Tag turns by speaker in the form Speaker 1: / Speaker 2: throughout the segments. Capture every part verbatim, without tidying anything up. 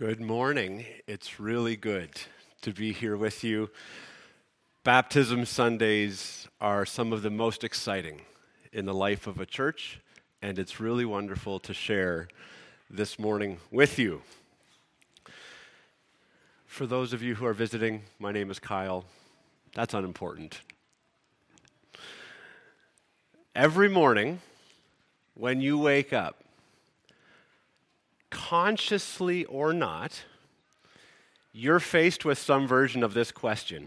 Speaker 1: Good morning. It's really good to be here with you. Baptism Sundays are some of the most exciting in the life of a church, and it's really wonderful to share this morning with you. For those of you who are visiting, my name is Kyle. That's unimportant. Every morning when you wake up, consciously or not, you're faced with some version of this question.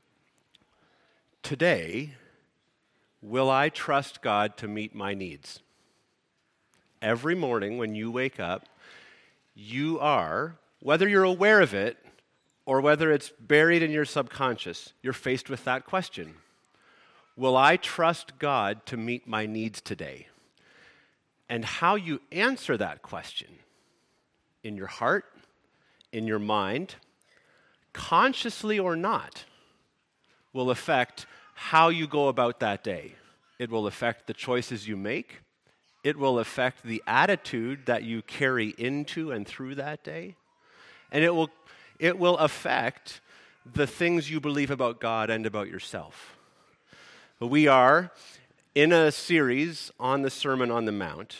Speaker 1: Today, will I trust God to meet my needs? Every morning when you wake up, you are, whether you're aware of it or whether it's buried in your subconscious, you're faced with that question. Will I trust God to meet my needs today? And how you answer that question in your heart, in your mind, consciously or not, will affect how you go about that day. It will affect the choices you make. It will affect the attitude that you carry into and through that day. And it will, it will affect the things you believe about God and about yourself. We are in a series on the Sermon on the Mount.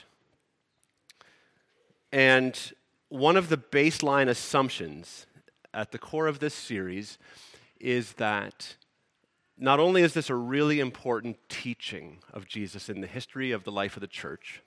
Speaker 1: And one of the baseline assumptions at the core of this series is that not only is this a really important teaching of Jesus in the history of the life of the church,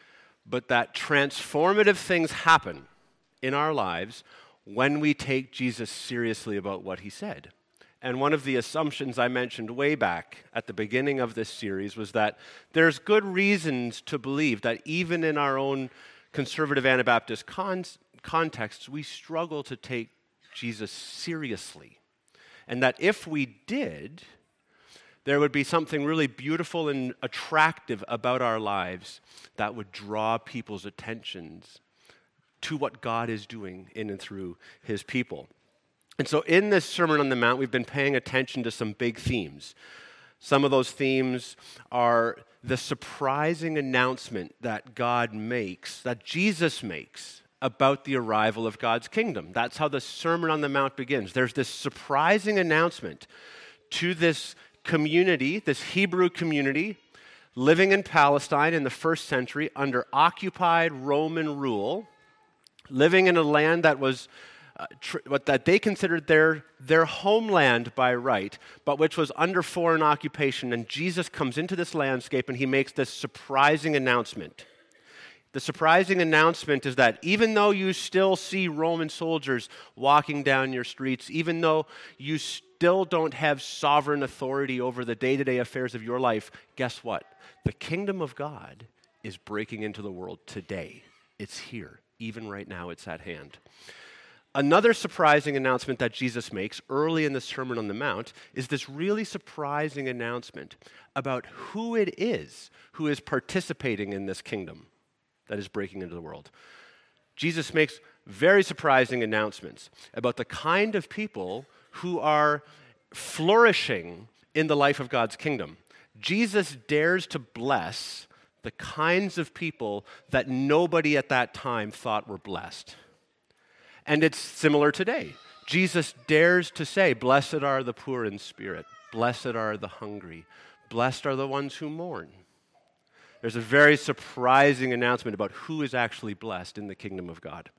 Speaker 1: but that transformative things happen in our lives when we take Jesus seriously about what he said. And one of the assumptions I mentioned way back at the beginning of this series was that there's good reasons to believe that even in our own conservative Anabaptist con- contexts, we struggle to take Jesus seriously. And that if we did, there would be something really beautiful and attractive about our lives that would draw people's attentions to what God is doing in and through his people. And so in this Sermon on the Mount, we've been paying attention to some big themes. Some of those themes are the surprising announcement that God makes, that Jesus makes, about the arrival of God's kingdom. That's how the Sermon on the Mount begins. There's this surprising announcement to this community, this Hebrew community, living in Palestine in the first century under occupied Roman rule, living in a land that was Uh, tr- what that they considered their, their homeland by right, but which was under foreign occupation. And Jesus comes into this landscape and he makes this surprising announcement. The surprising announcement is that even though you still see Roman soldiers walking down your streets, even though you still don't have sovereign authority over the day-to-day affairs of your life, guess what? The kingdom of God is breaking into the world today. It's here. Even right now, it's at hand. Another surprising announcement that Jesus makes early in the Sermon on the Mount is this really surprising announcement about who it is who is participating in this kingdom that is breaking into the world. Jesus makes very surprising announcements about the kind of people who are flourishing in the life of God's kingdom. Jesus dares to bless the kinds of people that nobody at that time thought were blessed. And it's similar today. Jesus dares to say, blessed are the poor in spirit, blessed are the hungry, blessed are the ones who mourn. There's a very surprising announcement about who is actually blessed in the kingdom of God.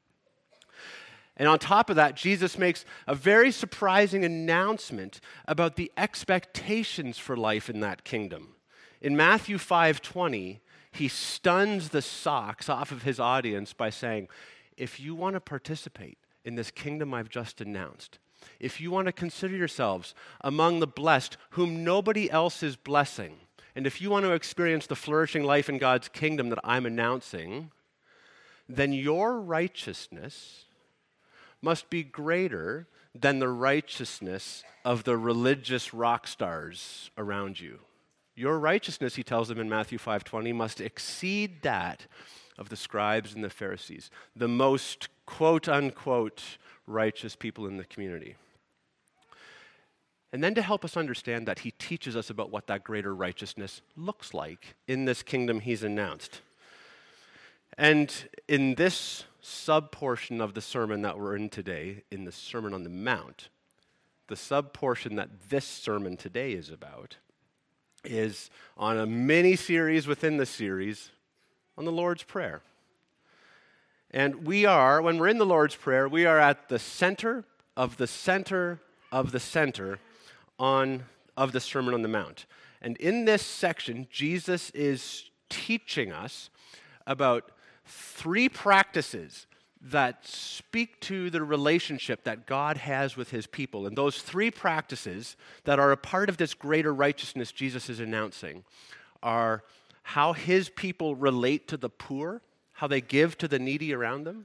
Speaker 1: And on top of that, Jesus makes a very surprising announcement about the expectations for life in that kingdom. In Matthew five twenty, he stuns the socks off of his audience by saying, if you want to participate in this kingdom I've just announced, if you want to consider yourselves among the blessed whom nobody else is blessing, and if you want to experience the flourishing life in God's kingdom that I'm announcing, then your righteousness must be greater than the righteousness of the religious rock stars around you. Your righteousness, he tells them in Matthew five twenty, must exceed that of the scribes and the Pharisees, the most quote-unquote righteous people in the community. And then to help us understand that, he teaches us about what that greater righteousness looks like in this kingdom he's announced. And in this sub-portion of the sermon that we're in today, in the Sermon on the Mount, the sub-portion that this sermon today is about, is on a mini-series within the series on the Lord's Prayer. And we are, when we're in the Lord's Prayer, we are at the center of the center of the center on of the Sermon on the Mount. And in this section, Jesus is teaching us about three practices that speak to the relationship that God has with his people. And those three practices that are a part of this greater righteousness Jesus is announcing are how his people relate to the poor, how they give to the needy around them,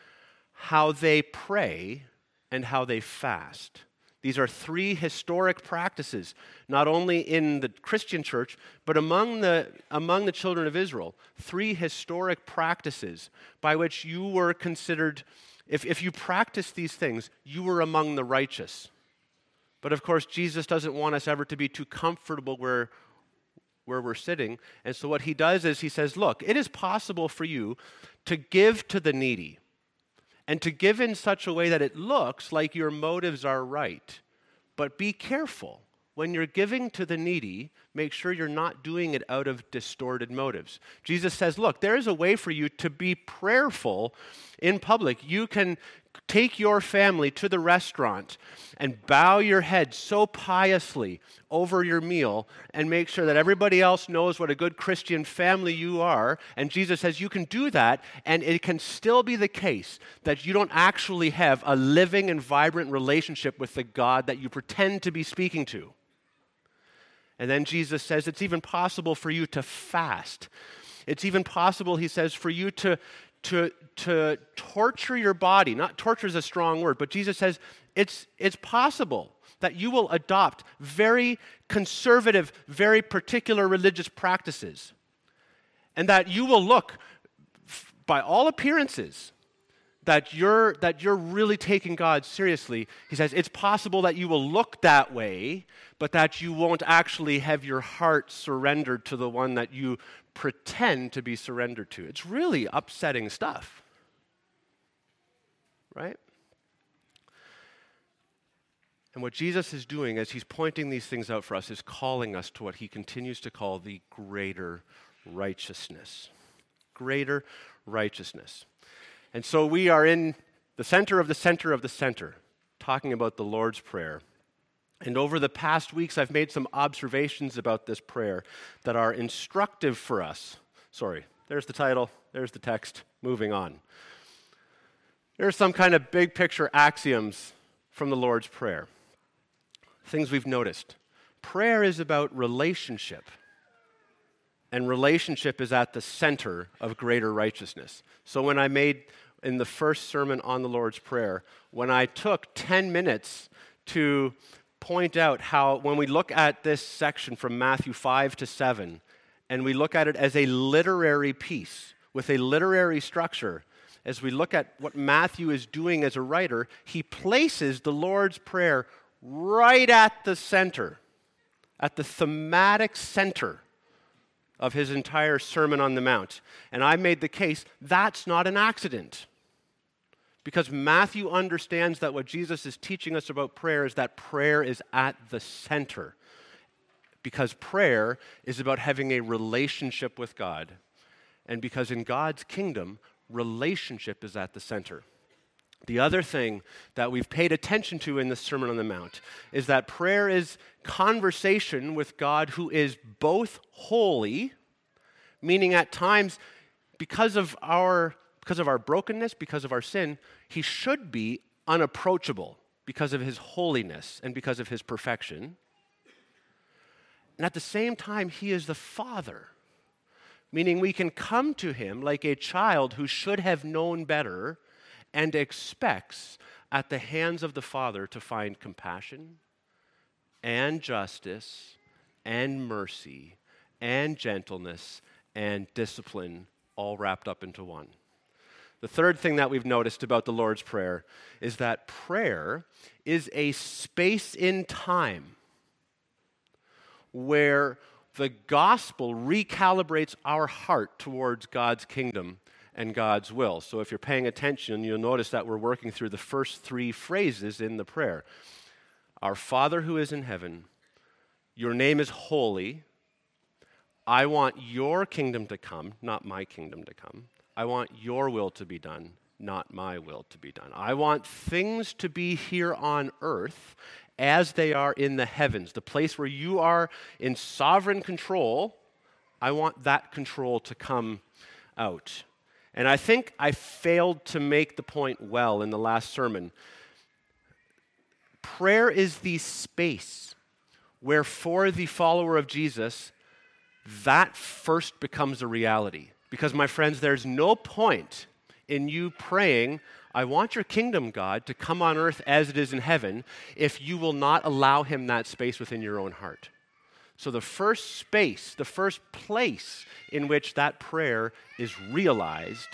Speaker 1: how they pray, and how they fast. These are three historic practices, not only in the Christian church, but among the, among the children of Israel. Three historic practices by which you were considered, if, if you practiced these things, you were among the righteous. But of course, Jesus doesn't want us ever to be too comfortable where, where we're sitting. And so what he does is he says, look, it is possible for you to give to the needy, and to give in such a way that it looks like your motives are right. But be careful. When you're giving to the needy, make sure you're not doing it out of distorted motives. Jesus says, look, there is a way for you to be prayerful in public. You can take your family to the restaurant and bow your head so piously over your meal and make sure that everybody else knows what a good Christian family you are. And Jesus says you can do that, and it can still be the case that you don't actually have a living and vibrant relationship with the God that you pretend to be speaking to. And then Jesus says it's even possible for you to fast. It's even possible, he says, for you to To, to torture your body. Not torture is a strong word, but Jesus says it's, it's possible that you will adopt very conservative, very particular religious practices, and that you will look, by all appearances, that you're, that you're really taking God seriously. He says it's possible that you will look that way, but that you won't actually have your heart surrendered to the one that you pretend to be surrendered to. It's really upsetting stuff, right? And what Jesus is doing as he's pointing these things out for us is calling us to what he continues to call the greater righteousness. Greater righteousness. And so we are in the center of the center of the center, talking about the Lord's Prayer. And over the past weeks, I've made some observations about this prayer that are instructive for us. Sorry, there's the title, there's the text, moving on. There's some kind of big picture axioms from the Lord's Prayer. Things we've noticed. Prayer is about relationship, and relationship is at the center of greater righteousness. So when I made, in the first sermon on the Lord's Prayer, when I took ten minutes to point out how when we look at this section from Matthew five to seven, and we look at it as a literary piece with a literary structure, as we look at what Matthew is doing as a writer, he places the Lord's Prayer right at the center, at the thematic center of his entire Sermon on the Mount. And I made the case that's not an accident. Because Matthew understands that what Jesus is teaching us about prayer is that prayer is at the center. Because prayer is about having a relationship with God. And because in God's kingdom, relationship is at the center. The other thing that we've paid attention to in the Sermon on the Mount is that prayer is conversation with God who is both holy, meaning at times, because of our Because of our brokenness, because of our sin, he should be unapproachable because of his holiness and because of his perfection. And at the same time, he is the Father, meaning we can come to him like a child who should have known better and expects at the hands of the Father to find compassion and justice and mercy and gentleness and discipline all wrapped up into one. The third thing that we've noticed about the Lord's Prayer is that prayer is a space in time where the gospel recalibrates our heart towards God's kingdom and God's will. So if you're paying attention, you'll notice that we're working through the first three phrases in the prayer. Our Father who is in heaven, your name is holy. I want your kingdom to come, not my kingdom to come. I want your will to be done, not my will to be done. I want things to be here on earth as they are in the heavens, the place where you are in sovereign control. I want that control to come out. And I think I failed to make the point well in the last sermon. Prayer is the space where, for the follower of Jesus, that first becomes a reality. Because, my friends, there's no point in you praying, I want your kingdom, God, to come on earth as it is in heaven, if you will not allow him that space within your own heart. So the first space, the first place in which that prayer is realized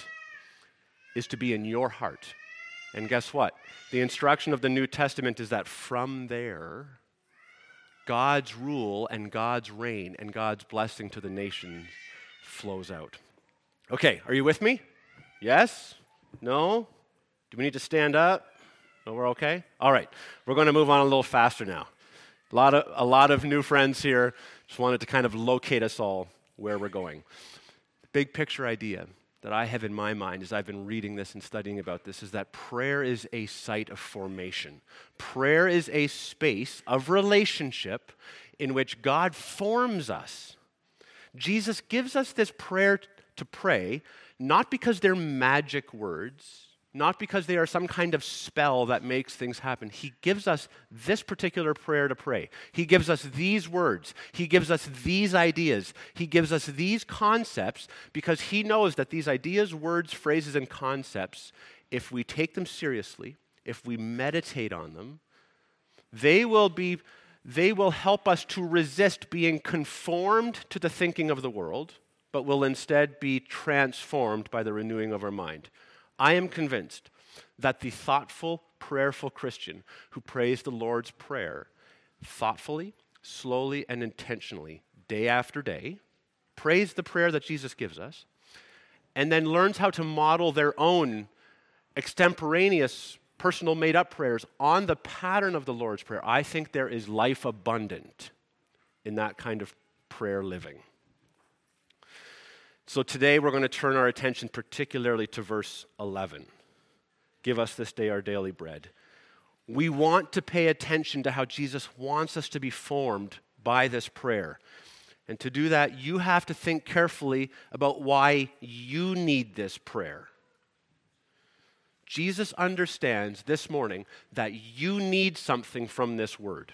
Speaker 1: is to be in your heart. And guess what? The instruction of the New Testament is that from there, God's rule and God's reign and God's blessing to the nations flows out. Okay, are you with me? Yes? No? Do we need to stand up? No, we're okay? All right, we're going to move on a little faster now. A lot of, a lot of new friends here. Just wanted to kind of locate us all where we're going. The big picture idea that I have in my mind as I've been reading this and studying about this is that prayer is a site of formation. Prayer is a space of relationship in which God forms us. Jesus gives us this prayer to pray, not because they're magic words, not because they are some kind of spell that makes things happen. He gives us this particular prayer to pray. He gives us these words. He gives us these ideas. He gives us these concepts because he knows that these ideas, words, phrases, and concepts, if we take them seriously, if we meditate on them, they will be, they will help us to resist being conformed to the thinking of the world, but will instead be transformed by the renewing of our mind. I am convinced that the thoughtful, prayerful Christian who prays the Lord's Prayer thoughtfully, slowly, and intentionally, day after day, prays the prayer that Jesus gives us, and then learns how to model their own extemporaneous, personal made-up prayers on the pattern of the Lord's Prayer. I think there is life abundant in that kind of prayer living. So today we're going to turn our attention particularly to verse eleven. Give us this day our daily bread. We want to pay attention to how Jesus wants us to be formed by this prayer. And to do that, you have to think carefully about why you need this prayer. Jesus understands this morning that you need something from this word.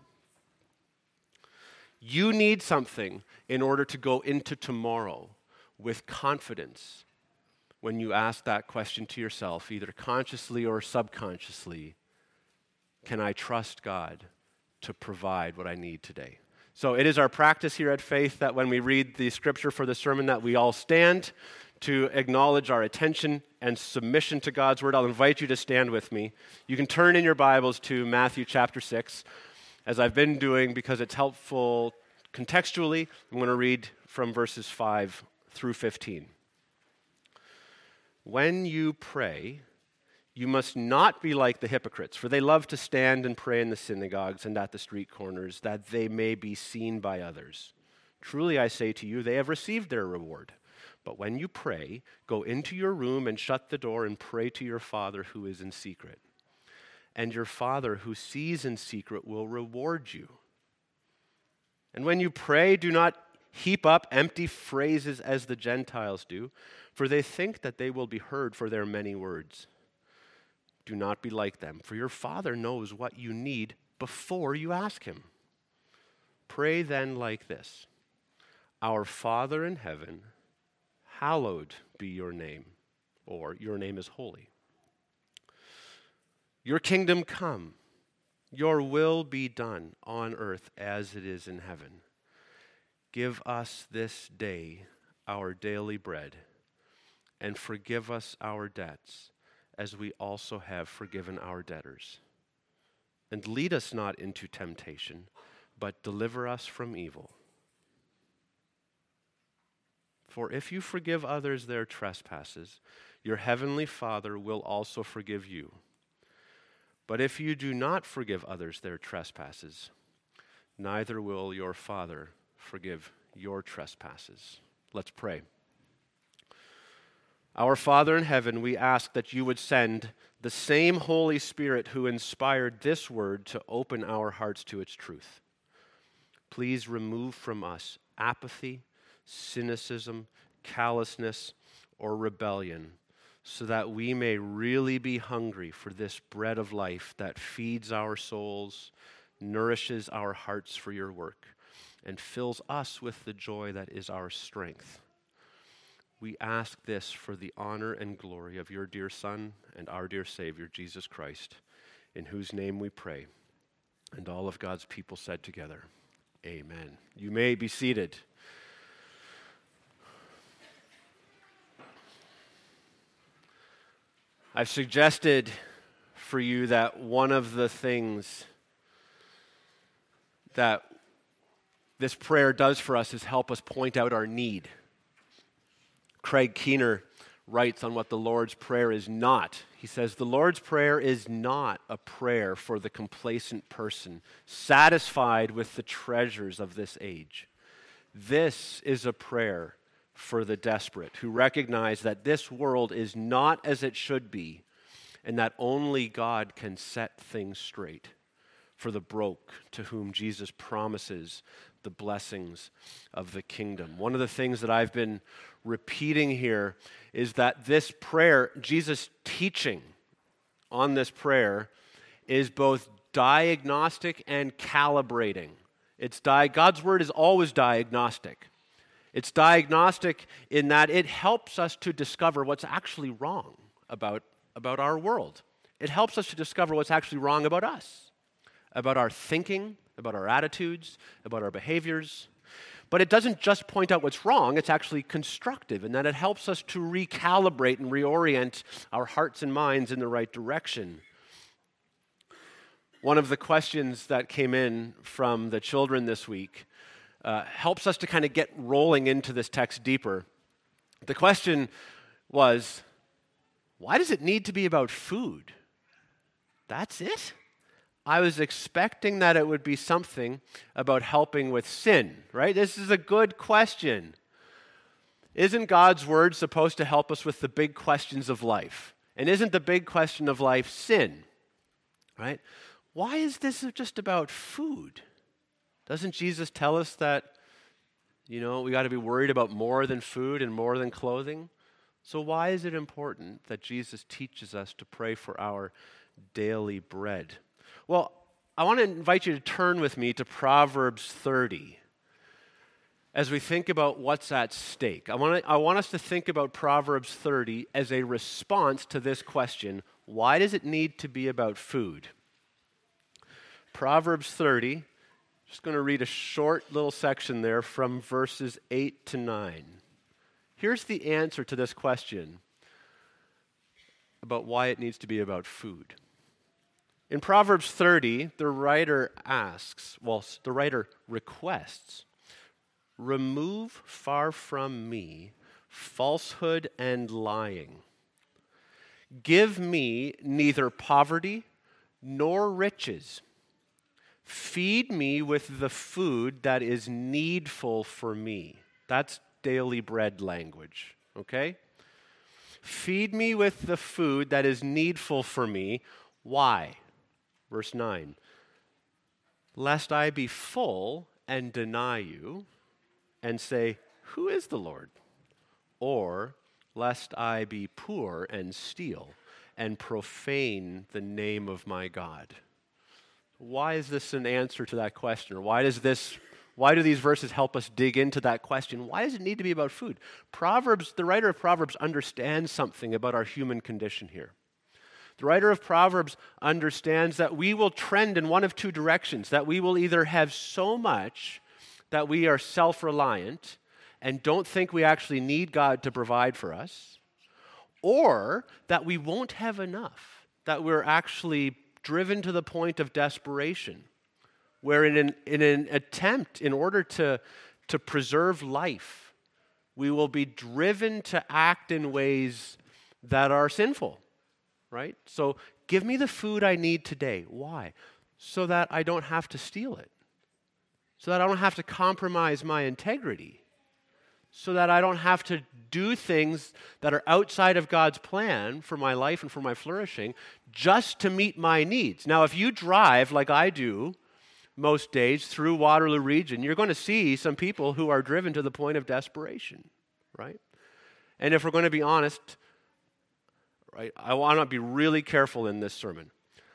Speaker 1: You need something in order to go into tomorrow with confidence when you ask that question to yourself, either consciously or subconsciously. Can I trust God to provide what I need today? So it is our practice here at Faith that when we read the scripture for the sermon that we all stand to acknowledge our attention and submission to God's word. I'll invite you to stand with me. You can turn in your Bibles to Matthew chapter six, as I've been doing because it's helpful contextually. I'm going to read from verses five through fifteen. When you pray, you must not be like the hypocrites, for they love to stand and pray in the synagogues and at the street corners, that they may be seen by others. Truly I say to you, they have received their reward. But when you pray, go into your room and shut the door and pray to your Father who is in secret. And your Father who sees in secret will reward you. And when you pray, do not heap up empty phrases as the Gentiles do, for they think that they will be heard for their many words. Do not be like them, for your Father knows what you need before you ask him. Pray then like this: Our Father in heaven, hallowed be your name, or your name is holy. Your kingdom come, your will be done on earth as it is in heaven. Give us this day our daily bread, and forgive us our debts, as we also have forgiven our debtors. And lead us not into temptation, but deliver us from evil. For if you forgive others their trespasses, your heavenly Father will also forgive you. But if you do not forgive others their trespasses, neither will your Father forgive your trespasses." Let's pray. Our Father in heaven, we ask that you would send the same Holy Spirit who inspired this word to open our hearts to its truth. Please remove from us apathy, cynicism, callousness, or rebellion, so that we may really be hungry for this bread of life that feeds our souls, nourishes our hearts for your work, and fills us with the joy that is our strength. We ask this for the honor and glory of your dear Son and our dear Savior, Jesus Christ, in whose name we pray. And all of God's people said together, amen. You may be seated. I've suggested for you that one of the things that this prayer does for us is help us point out our need. Craig Keener writes on what the Lord's Prayer is not. He says, the Lord's Prayer is not a prayer for the complacent person, satisfied with the treasures of this age. This is a prayer for the desperate, who recognize that this world is not as it should be, and that only God can set things straight. For the broke, to whom Jesus promises the blessings of the kingdom. One of the things that I've been repeating here is that this prayer, Jesus' teaching on this prayer, is both diagnostic and calibrating. It's di- God's word is always diagnostic. It's diagnostic in that it helps us to discover what's actually wrong about, about our world. It helps us to discover what's actually wrong about us, about our thinking, about our attitudes, about our behaviors. But it doesn't just point out what's wrong, it's actually constructive in that it helps us to recalibrate and reorient our hearts and minds in the right direction. One of the questions that came in from the children this week uh, helps us to kind of get rolling into this text deeper. The question was, why does it need to be about food? That's it? I was expecting that it would be something about helping with sin, right? This is a good question. Isn't God's word supposed to help us with the big questions of life? And isn't the big question of life sin, right? Why is this just about food? Doesn't Jesus tell us that, you know, we got to be worried about more than food and more than clothing? So why is it important that Jesus teaches us to pray for our daily bread? Well, I want to invite you to turn with me to Proverbs thirty as we think about what's at stake. I want, to, I want us to think about Proverbs thirty as a response to this question, why does it need to be about food? Proverbs thirty, just going to read a short little section there from verses eight to nine. Here's the answer to this question about why it needs to be about food. In Proverbs thirty, the writer asks, well, the writer requests, remove far from me falsehood and lying. Give me neither poverty nor riches. Feed me with the food that is needful for me. That's daily bread language, okay? Feed me with the food that is needful for me. Why? Verse nine, lest I be full and deny you and say, who is the Lord? Or lest I be poor and steal and profane the name of my God. Why is this an answer to that question? Or why does this, why do these verses help us dig into that question? Why does it need to be about food? Proverbs, the writer of Proverbs understands something about our human condition here. The writer of Proverbs understands that we will trend in one of two directions, that we will either have so much that we are self-reliant and don't think we actually need God to provide for us, or that we won't have enough, that we're actually driven to the point of desperation, where in an, in an attempt, in order to, to preserve life, We will be driven to act in ways that are sinful, right? So give me the food I need today. Why? So that I don't have to steal it. So that I don't have to compromise my integrity. So that I don't have to do things that are outside of God's plan for my life and for my flourishing just to meet my needs. Now, if you drive like I do most days through Waterloo region, you're going to see some people who are driven to the point of desperation, right? And if we're going to be honest, right, I want to be really careful in this sermon.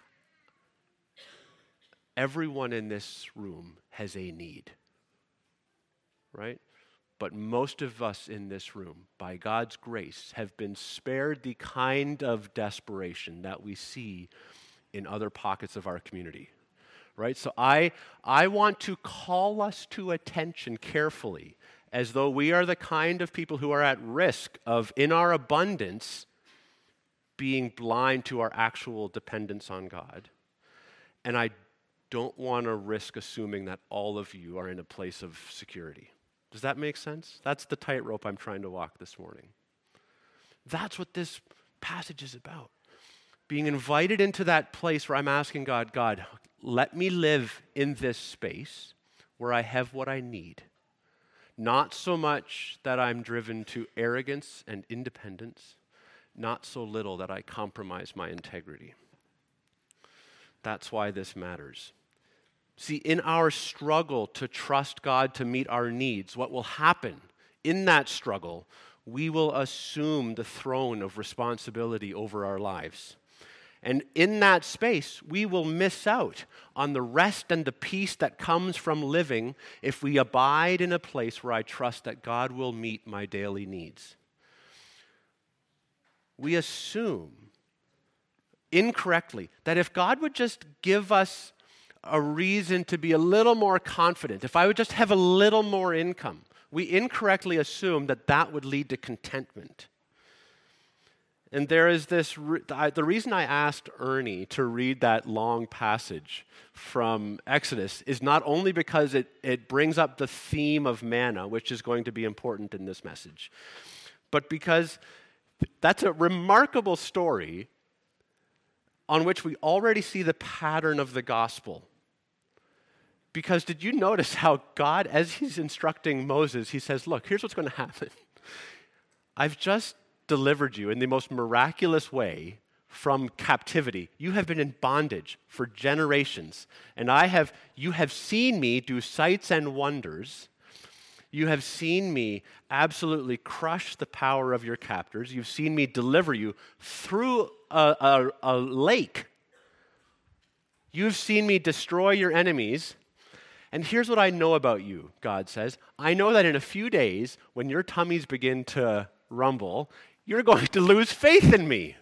Speaker 1: Everyone in this room has a need, right? But most of us in this room, by God's grace, have been spared the kind of desperation that we see in other pockets of our community, right? So I, I want to call us to attention carefully, as though we are the kind of people who are at risk of, in our abundance, being blind to our actual dependence on God. And I don't want to risk assuming that all of you are in a place of security. Does that make sense? That's the tightrope I'm trying to walk this morning. That's what this passage is about. Being invited into that place where I'm asking God, God, let me live in this space where I have what I need. Not so much that I'm driven to arrogance and independence, not so little that I compromise my integrity. That's why this matters. See, in our struggle to trust God to meet our needs, what will happen in that struggle, we will assume the throne of responsibility over our lives. And in that space, we will miss out on the rest and the peace that comes from living if we abide in a place where I trust that God will meet my daily needs. We assume incorrectly that if God would just give us a reason to be a little more confident, if I would just have a little more income, we incorrectly assume that that would lead to contentment. And there is this, the reason I asked Ernie to read that long passage from Exodus is not only because it, it brings up the theme of manna, which is going to be important in this message, but because that's a remarkable story on which we already see the pattern of the gospel. Because did you notice how God, as he's instructing Moses, he says, look, here's what's going to happen. I've just delivered you in the most miraculous way from captivity. You have been in bondage for generations, and I have, you have seen me do sights and wonders. You have seen me absolutely crush the power of your captors. You've seen me deliver you through a, a, a lake. You've seen me destroy your enemies. And here's what I know about you, God says. I know that in a few days, when your tummies begin to rumble, you're going to lose faith in me.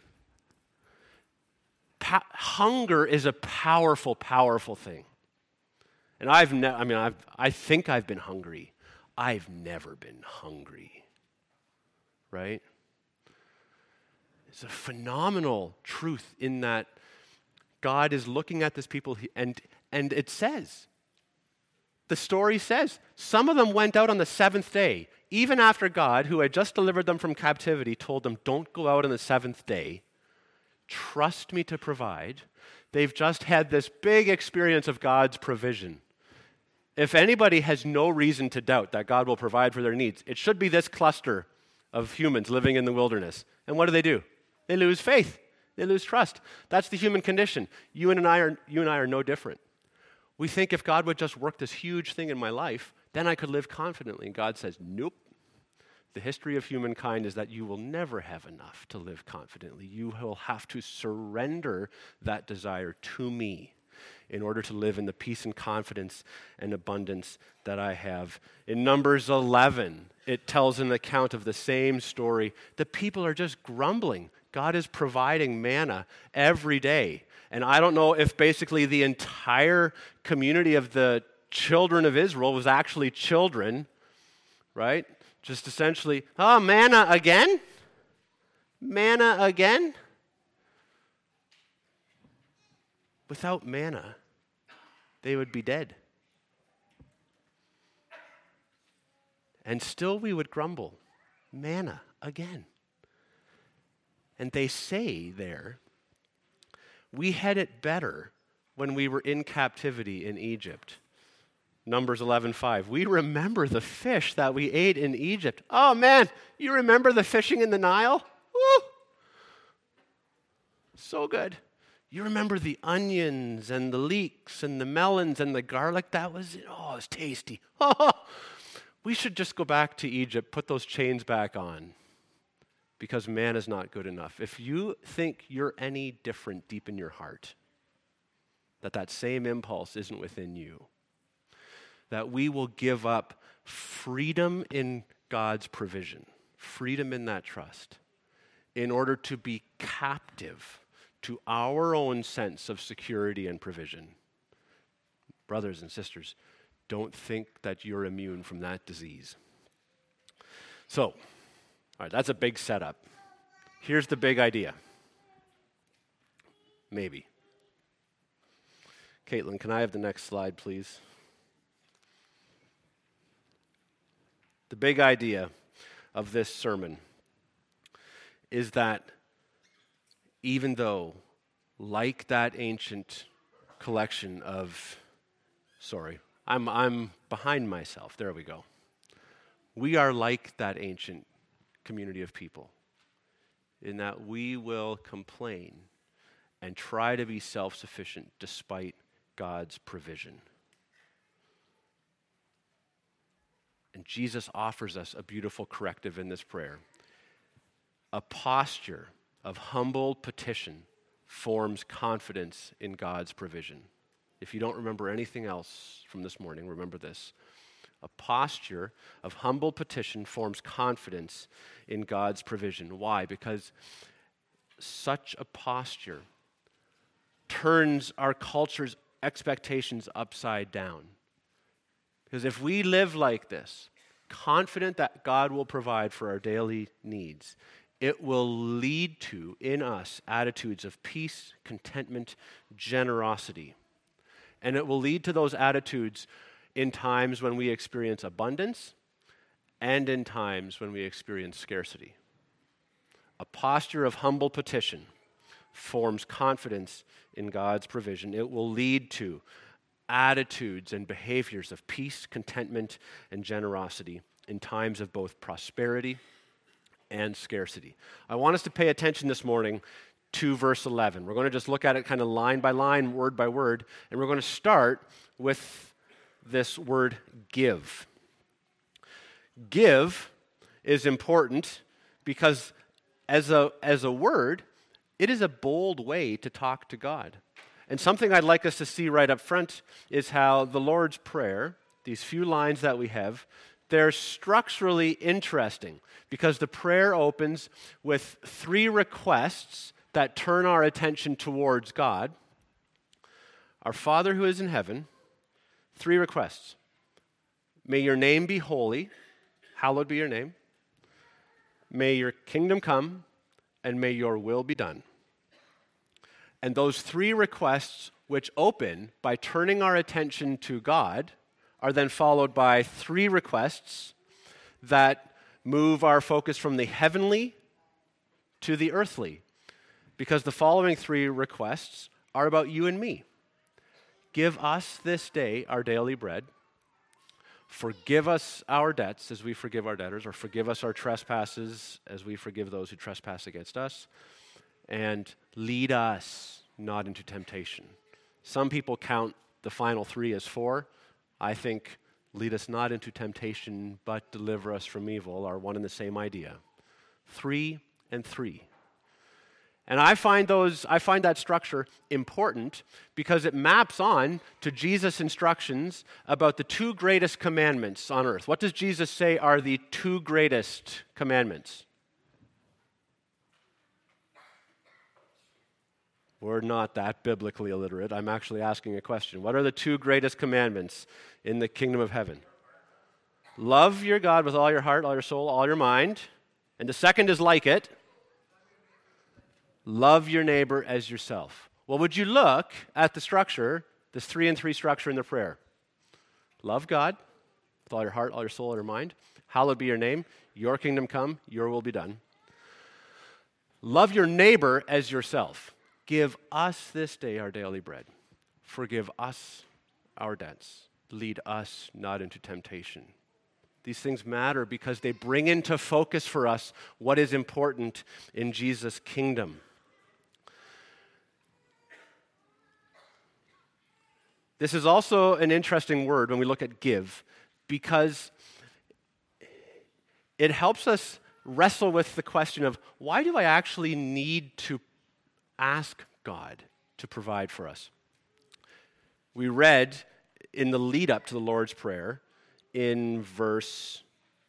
Speaker 1: Pa- hunger is a powerful, powerful thing. And I've ne- I mean, I've, I think I've been hungry. I've never been hungry, right? It's a phenomenal truth in that God is looking at this people, and, and it says, the story says, some of them went out on the seventh day, even after God, who had just delivered them from captivity, told them, don't go out on the seventh day. Trust me to provide. They've just had this big experience of God's provision. If anybody has no reason to doubt that God will provide for their needs, it should be this cluster of humans living in the wilderness. And what do they do? They lose faith. They lose trust. That's the human condition. You and I are, you and I are no different. We think if God would just work this huge thing in my life, then I could live confidently. And God says, nope. The history of humankind is that you will never have enough to live confidently. You will have to surrender that desire to me in order to live in the peace and confidence and abundance that I have. In Numbers eleven, it tells an account of the same story. The people are just grumbling. God is providing manna every day. And I don't know if basically the entire community of the children of Israel was actually children, right? Just essentially, oh, manna again? Manna again? Without manna, they would be dead. And still we would grumble. manna again. And they say there, we had it better when we were in captivity in Egypt. Numbers eleven five. We remember the fish that we ate in Egypt. Oh man, you remember the fishing in the Nile? Woo! So good. You remember the onions and the leeks and the melons and the garlic? That was, oh, it was tasty. Oh, we should just go back to Egypt, put those chains back on, because man is not good enough. If you think you're any different deep in your heart, that that same impulse isn't within you, that we will give up freedom in God's provision, freedom in that trust, in order to be captive to our own sense of security and provision. Brothers and sisters, don't think that you're immune from that disease. So, all right, that's a big setup. Here's the big idea. Maybe. Caitlin, can I have the next slide, please? The big idea of this sermon is that even though, like that ancient collection of, sorry, I'm, I'm behind myself, there we go. We are like that ancient community of people in that we will complain and try to be self-sufficient despite God's provision. And Jesus offers us a beautiful corrective in this prayer. A posture of humble petition forms confidence in God's provision. If you don't remember anything else from this morning, remember this. A posture of humble petition forms confidence in God's provision. Why? Because such a posture turns our culture's expectations upside down. Because if we live like this, confident that God will provide for our daily needs, it will lead to, in us, attitudes of peace, contentment, generosity. And it will lead to those attitudes in times when we experience abundance and in times when we experience scarcity. A posture of humble petition forms confidence in God's provision. It will lead to attitudes and behaviors of peace, contentment, and generosity in times of both prosperity and scarcity. I want us to pay attention this morning to verse eleven. We're going to just look at it kind of line by line, word by word, and we're going to start with this word give. Give is important because as a, as a word, it is a bold way to talk to God. And something I'd like us to see right up front is how the Lord's Prayer, these few lines that we have, they're structurally interesting because the prayer opens with three requests that turn our attention towards God. Our Father who is in heaven, three requests. May your name be holy, hallowed be your name. May your kingdom come, and may your will be done. And those three requests, which open by turning our attention to God, are then followed by three requests that move our focus from the heavenly to the earthly. Because the following three requests are about you and me. Give us this day our daily bread. Forgive us our debts as we forgive our debtors, or forgive us our trespasses as we forgive those who trespass against us. And lead us not into temptation. Some people count the final three as four. I think lead us not into temptation, but deliver us from evil are one and the same idea. Three and three. And I find those, I find that structure important because it maps on to Jesus' instructions about the two greatest commandments on earth. What does Jesus say are the two greatest commandments? We're not that biblically illiterate. I'm actually asking a question. What are the two greatest commandments in the kingdom of heaven? Love your God with all your heart, all your soul, all your mind. And the second is like it. Love your neighbor as yourself. Well, would you look at the structure, this three and three structure in the prayer? Love God, with all your heart, all your soul, all your mind. Hallowed be your name. Your kingdom come. Your will be done. Love your neighbor as yourself. Give us this day our daily bread. Forgive us our debts. Lead us not into temptation. These things matter because they bring into focus for us what is important in Jesus' kingdom. This is also an interesting word when we look at give, because it helps us wrestle with the question of, why do I actually need to ask God to provide for us? We read in the lead up to the Lord's Prayer in verse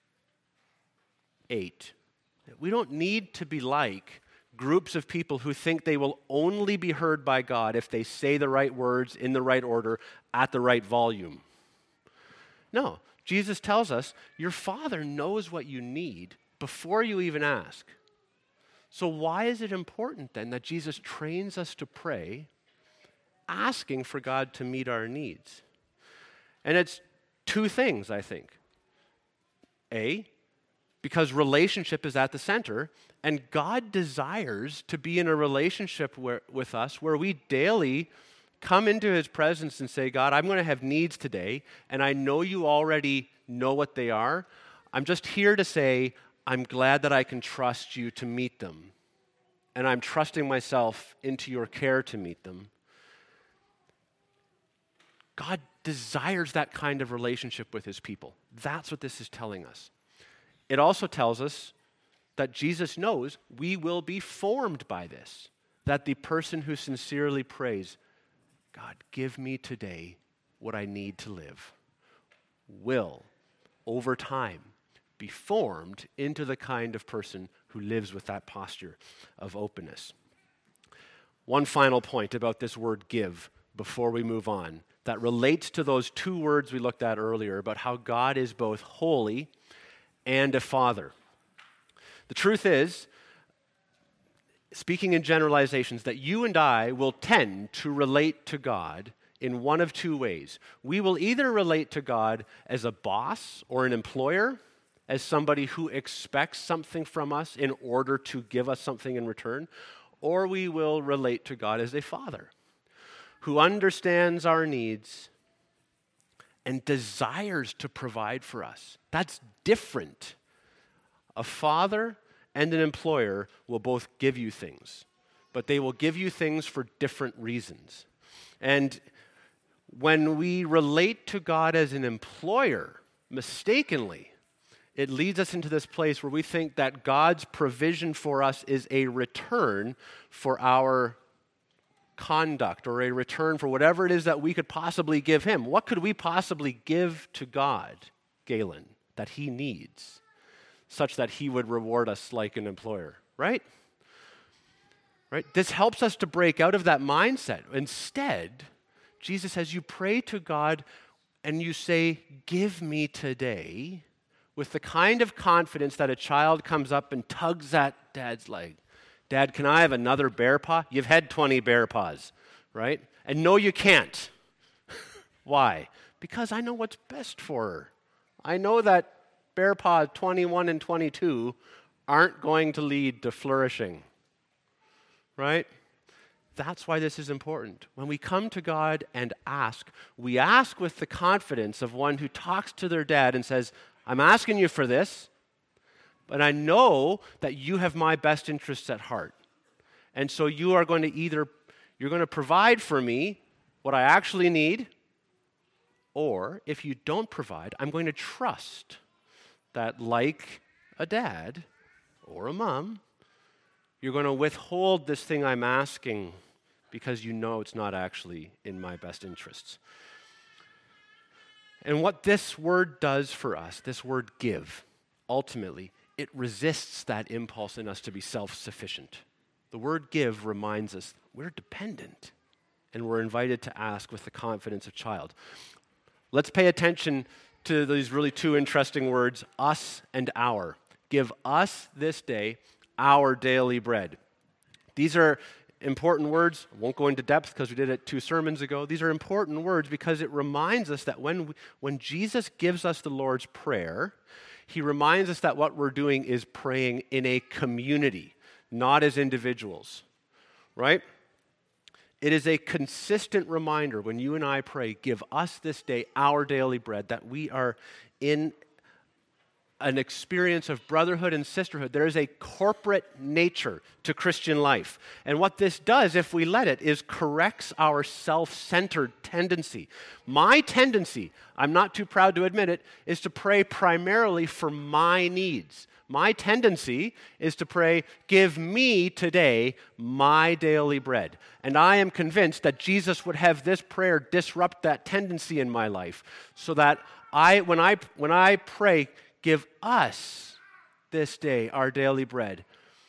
Speaker 1: eight, we don't need to be like groups of people who think they will only be heard by God if they say the right words in the right order at the right volume. No, Jesus tells us your Father knows what you need before you even ask. So why is it important then that Jesus trains us to pray, asking for God to meet our needs? And it's two things, I think. A, because relationship is at the center, and God desires to be in a relationship where, with us where we daily come into his presence and say, God, I'm going to have needs today, and I know you already know what they are. I'm just here to say, I'm glad that I can trust you to meet them, and I'm trusting myself into your care to meet them. God desires that kind of relationship with his people. That's what this is telling us. It also tells us that Jesus knows we will be formed by this, that the person who sincerely prays, God, give me today what I need to live, will, over time, be formed into the kind of person who lives with that posture of openness. One final point about this word give before we move on that relates to those two words we looked at earlier about how God is both holy and a father. The truth is, speaking in generalizations, that you and I will tend to relate to God in one of two ways. We will either relate to God as a boss or an employer, as somebody who expects something from us in order to give us something in return, or we will relate to God as a father who understands our needs and desires to provide for us. That's different. A father and an employer will both give you things, but they will give you things for different reasons. And when we relate to God as an employer, mistakenly, it leads us into this place where we think that God's provision for us is a return for our conduct or a return for whatever it is that we could possibly give him. What could we possibly give to God, Galen, that he needs, such that he would reward us like an employer, right? Right? This helps us to break out of that mindset. Instead, Jesus says you pray to God and you say, give me today, with the kind of confidence that a child comes up and tugs at dad's leg. Dad, can I have another bear paw? You've had twenty bear paws, right? And no, you can't. Why? Because I know what's best for her. I know that bear paw twenty-one and twenty-two aren't going to lead to flourishing, right? That's why this is important. When we come to God and ask, we ask with the confidence of one who talks to their dad and says, I'm asking you for this, but I know that you have my best interests at heart. And so you are going to either, you're going to provide for me what I actually need, or if you don't provide, I'm going to trust that like a dad or a mom, you're going to withhold this thing I'm asking because you know it's not actually in my best interests. And what this word does for us, this word give, ultimately, it resists that impulse in us to be self-sufficient. The word give reminds us we're dependent and we're invited to ask with the confidence of a child. Let's pay attention to these really two interesting words, us and our. Give us this day our daily bread. These are important words. I won't go into depth because we did it two sermons ago. These are important words because it reminds us that when, we, when Jesus gives us the Lord's Prayer, he reminds us that what we're doing is praying in a community, not as individuals, right? It is a consistent reminder when you and I pray, give us this day our daily bread, that we are in an experience of brotherhood and sisterhood. There is a corporate nature to Christian life. And what this does, if we let it, is corrects our self-centered tendency. My tendency, I'm not too proud to admit it, is to pray primarily for my needs. My tendency is to pray, give me today my daily bread. And I am convinced that Jesus would have this prayer disrupt that tendency in my life so that I, when I, when I pray, give us this day our daily bread,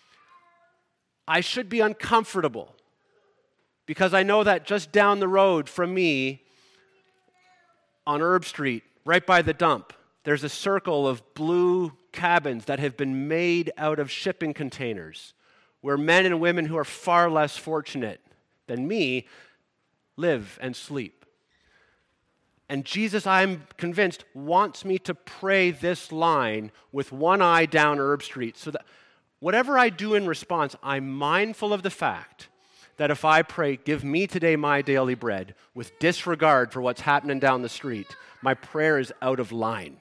Speaker 1: I should be uncomfortable because I know that just down the road from me on Herb Street, right by the dump, there's a circle of blue cabins that have been made out of shipping containers where men and women who are far less fortunate than me live and sleep. And Jesus, I'm convinced, wants me to pray this line with one eye down Herb Street so that whatever I do in response, I'm mindful of the fact that if I pray, give me today my daily bread, with disregard for what's happening down the street, my prayer is out of line.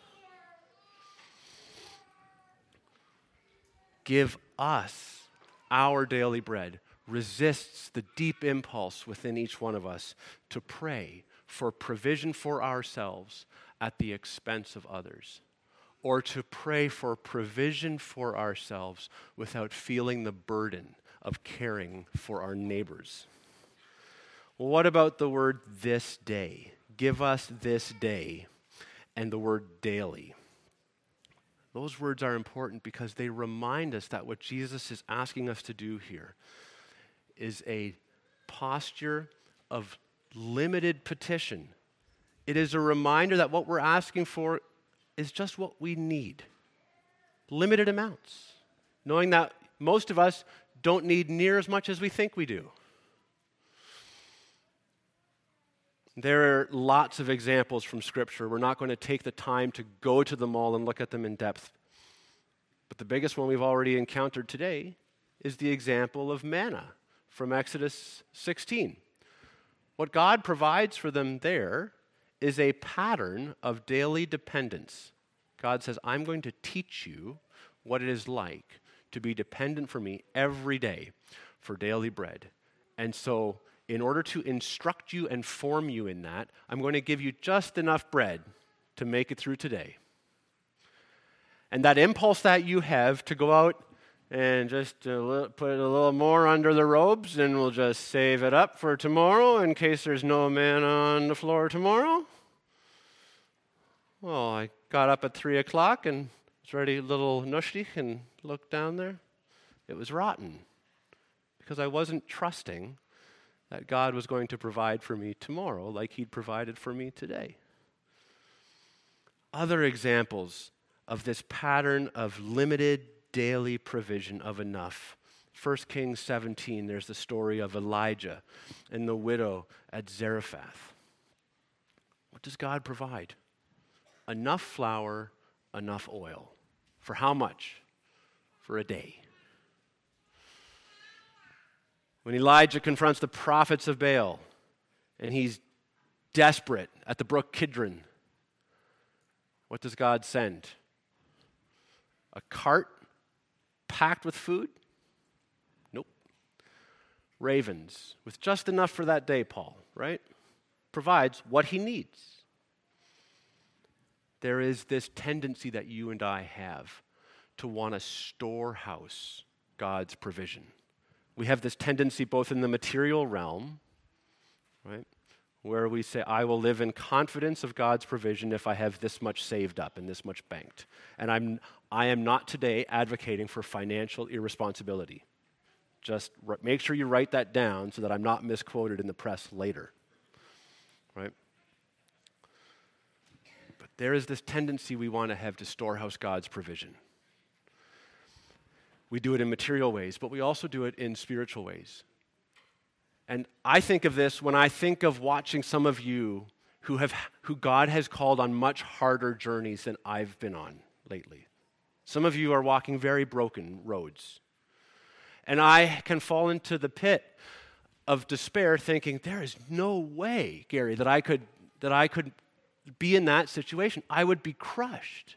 Speaker 1: Give us our daily bread resists the deep impulse within each one of us to pray for provision for ourselves at the expense of others, or to pray for provision for ourselves without feeling the burden of caring for our neighbors. Well, what about the word this day? Give us this day, and the word daily. Those words are important because they remind us that what Jesus is asking us to do here is a posture of limited petition. It is a reminder that what we're asking for is just what we need. Limited amounts. Knowing that most of us don't need near as much as we think we do. There are lots of examples from Scripture. We're not going to take the time to go to them all and look at them in depth. But the biggest one we've already encountered today is the example of manna from Exodus sixteen. What God provides for them there is a pattern of daily dependence. God says, I'm going to teach you what it is like to be dependent for me every day for daily bread. And so, in order to instruct you and form you in that, I'm going to give you just enough bread to make it through today. And that impulse that you have to go out and just a little, put a little more under the robes, and we'll just save it up for tomorrow in case there's no man on the floor tomorrow. Well, I got up at three o'clock and was ready, a little nushti, and looked down there. It was rotten because I wasn't trusting that God was going to provide for me tomorrow like he'd provided for me today. Other examples of this pattern of limited daily provision of enough. First Kings seventeen, there's the story of Elijah and the widow at Zarephath. What does God provide? Enough flour, enough oil. For how much? For a day. When Elijah confronts the prophets of Baal and he's desperate at the brook Kidron, what does God send? A cart packed with food? Nope. Ravens, with just enough for that day, Paul, right? Provides what he needs. There is this tendency that you and I have to want to storehouse God's provision. We have this tendency both in the material realm, right, where we say, I will live in confidence of God's provision if I have this much saved up and this much banked. And I'm, I am not today advocating for financial irresponsibility. Just r- make sure you write that down so that I'm not misquoted in the press later, right? But there is this tendency we want to have to storehouse God's provision. We do it in material ways, but we also do it in spiritual ways. And I think of this when I think of watching some of you who have who God has called on much harder journeys than I've been on lately. Some of you are walking very broken roads. And I can fall into the pit of despair thinking, there is no way, Gary, that I could that I could be in that situation. I would be crushed.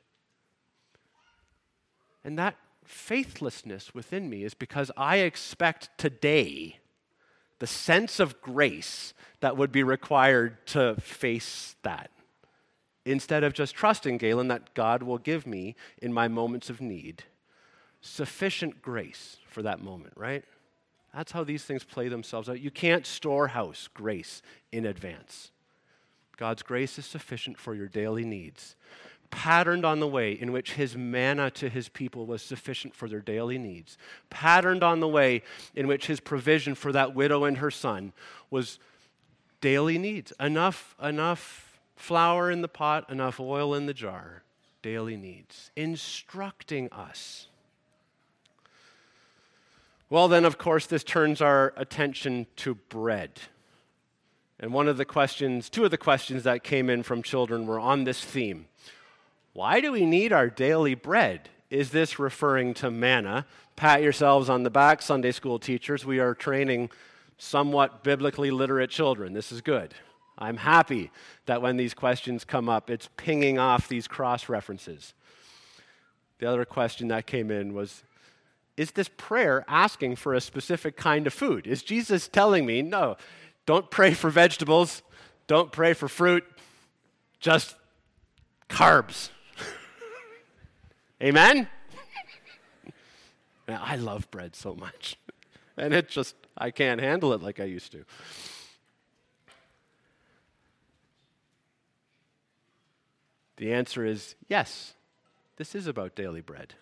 Speaker 1: And that faithlessness within me is because I expect today the sense of grace that would be required to face that, instead of just trusting, Galen, that God will give me in my moments of need sufficient grace for that moment, right? That's how these things play themselves out. You can't storehouse grace in advance. God's grace is sufficient for your daily needs, patterned on the way in which his manna to his people was sufficient for their daily needs, patterned on the way in which his provision for that widow and her son was daily needs. Enough, enough flour in the pot, enough oil in the jar, daily needs, instructing us. Well, then, of course, this turns our attention to bread. And one of the questions, two of the questions that came in from children were on this theme. Why do we need our daily bread? Is this referring to manna? Pat yourselves on the back, Sunday school teachers. We are training somewhat biblically literate children. This is good. I'm happy that when these questions come up, it's pinging off these cross references. The other question that came in was, is this prayer asking for a specific kind of food? Is Jesus telling me, no, don't pray for vegetables, don't pray for fruit, just carbs? Amen? Man, I love bread so much. And it just, I can't handle it like I used to. The answer is yes, this is about daily bread.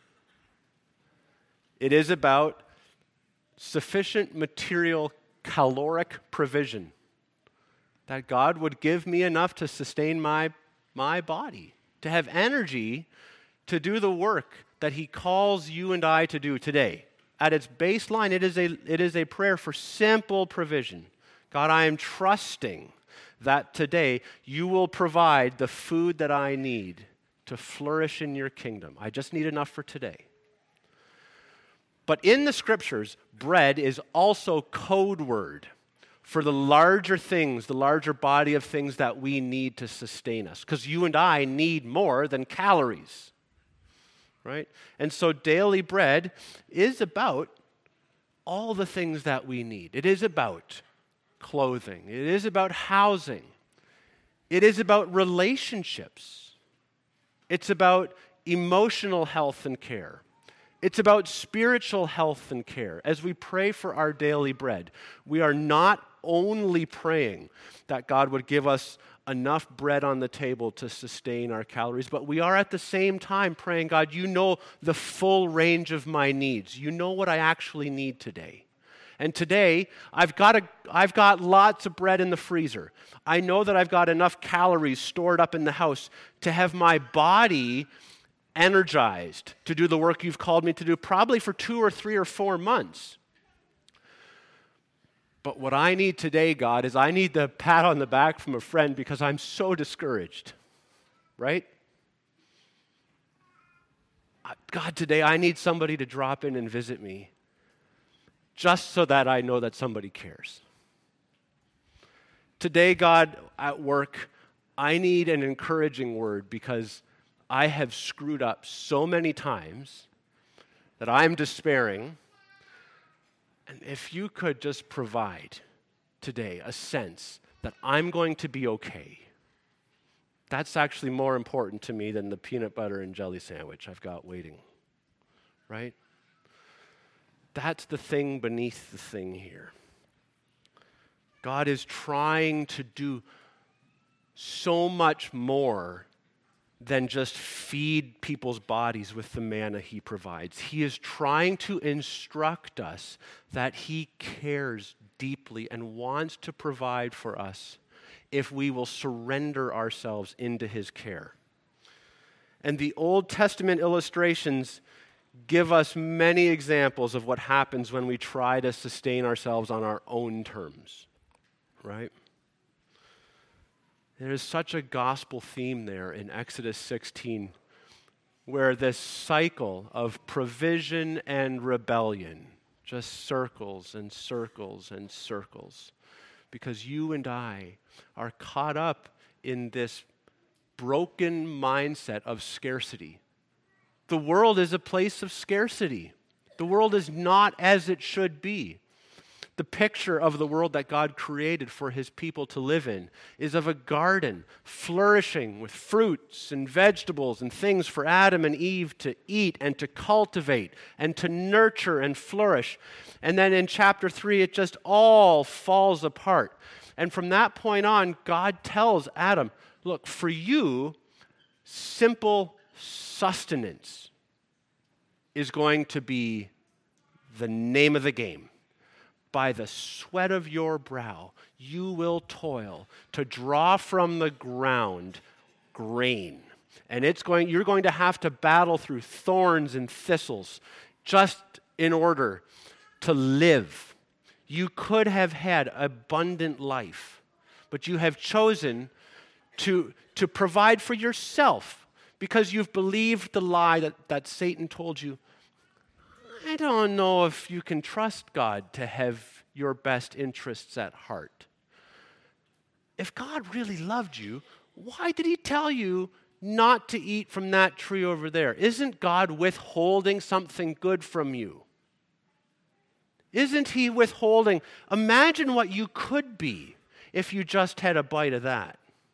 Speaker 1: It is about sufficient material caloric provision, that God would give me enough to sustain my, my body, to have energy to do the work that he calls you and I to do today. At its baseline, it is a, it is a prayer for simple provision. God, I am trusting that today you will provide the food that I need to flourish in your kingdom. I just need enough for today. But in the scriptures, bread is also code word for the larger things, the larger body of things that we need to sustain us. Because you and I need more than calories, right? And so daily bread is about all the things that we need. It is about clothing. It is about housing. It is about relationships. It's about emotional health and care. It's about spiritual health and care. As we pray for our daily bread, we are not only praying that God would give us enough bread on the table to sustain our calories, but we are at the same time praying, God, you know the full range of my needs. You know what I actually need today. And today, I've got, a, I've got lots of bread in the freezer. I know that I've got enough calories stored up in the house to have my body energized to do the work you've called me to do, probably for two or three or four months. But what I need today, God, is I need the pat on the back from a friend because I'm so discouraged, right? God, today I need somebody to drop in and visit me just so that I know that somebody cares. Today, God, at work, I need an encouraging word because I have screwed up so many times that I'm despairing. And if you could just provide today a sense that I'm going to be okay, that's actually more important to me than the peanut butter and jelly sandwich I've got waiting, right? That's the thing beneath the thing here. God is trying to do so much more than just feed people's bodies with the manna he provides. He is trying to instruct us that he cares deeply and wants to provide for us if we will surrender ourselves into his care. And the Old Testament illustrations give us many examples of what happens when we try to sustain ourselves on our own terms, right? There is such a gospel theme there in Exodus sixteen, where this cycle of provision and rebellion just circles and circles and circles, because you and I are caught up in this broken mindset of scarcity. The world is a place of scarcity. The world is not as it should be. The picture of the world that God created for his people to live in is of a garden flourishing with fruits and vegetables and things for Adam and Eve to eat and to cultivate and to nurture and flourish. And then in chapter three, it just all falls apart. And from that point on, God tells Adam, look, for you, simple sustenance is going to be the name of the game. By the sweat of your brow, you will toil to draw from the ground grain. And it's going, you're going to have to battle through thorns and thistles just in order to live. You could have had abundant life, but you have chosen to, to provide for yourself because you've believed the lie that, that Satan told you. I don't know if you can trust God to have your best interests at heart. If God really loved you, why did he tell you not to eat from that tree over there? Isn't God withholding something good from you? Isn't he withholding? Imagine what you could be if you just had a bite of that.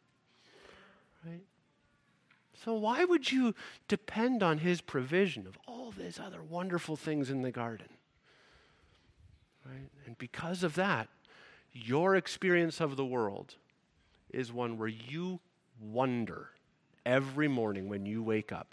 Speaker 1: Right? So why would you depend on his provision of all these other wonderful things in the garden? Right? And because of that, your experience of the world is one where you wonder every morning when you wake up,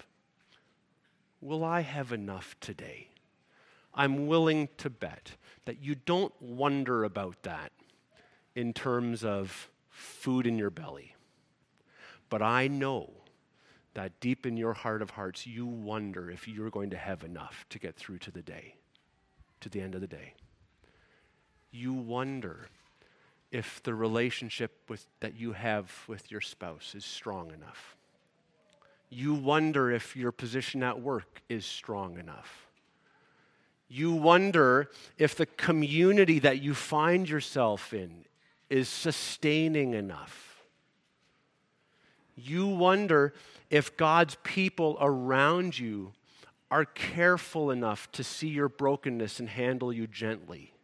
Speaker 1: will I have enough today? I'm willing to bet that you don't wonder about that in terms of food in your belly. But I know that deep in your heart of hearts, you wonder if you're going to have enough to get through to the day, to the end of the day. You wonder if the relationship with, that you have with your spouse is strong enough. You wonder if your position at work is strong enough. You wonder if the community that you find yourself in is sustaining enough. You wonder if God's people around you are careful enough to see your brokenness and handle you gently.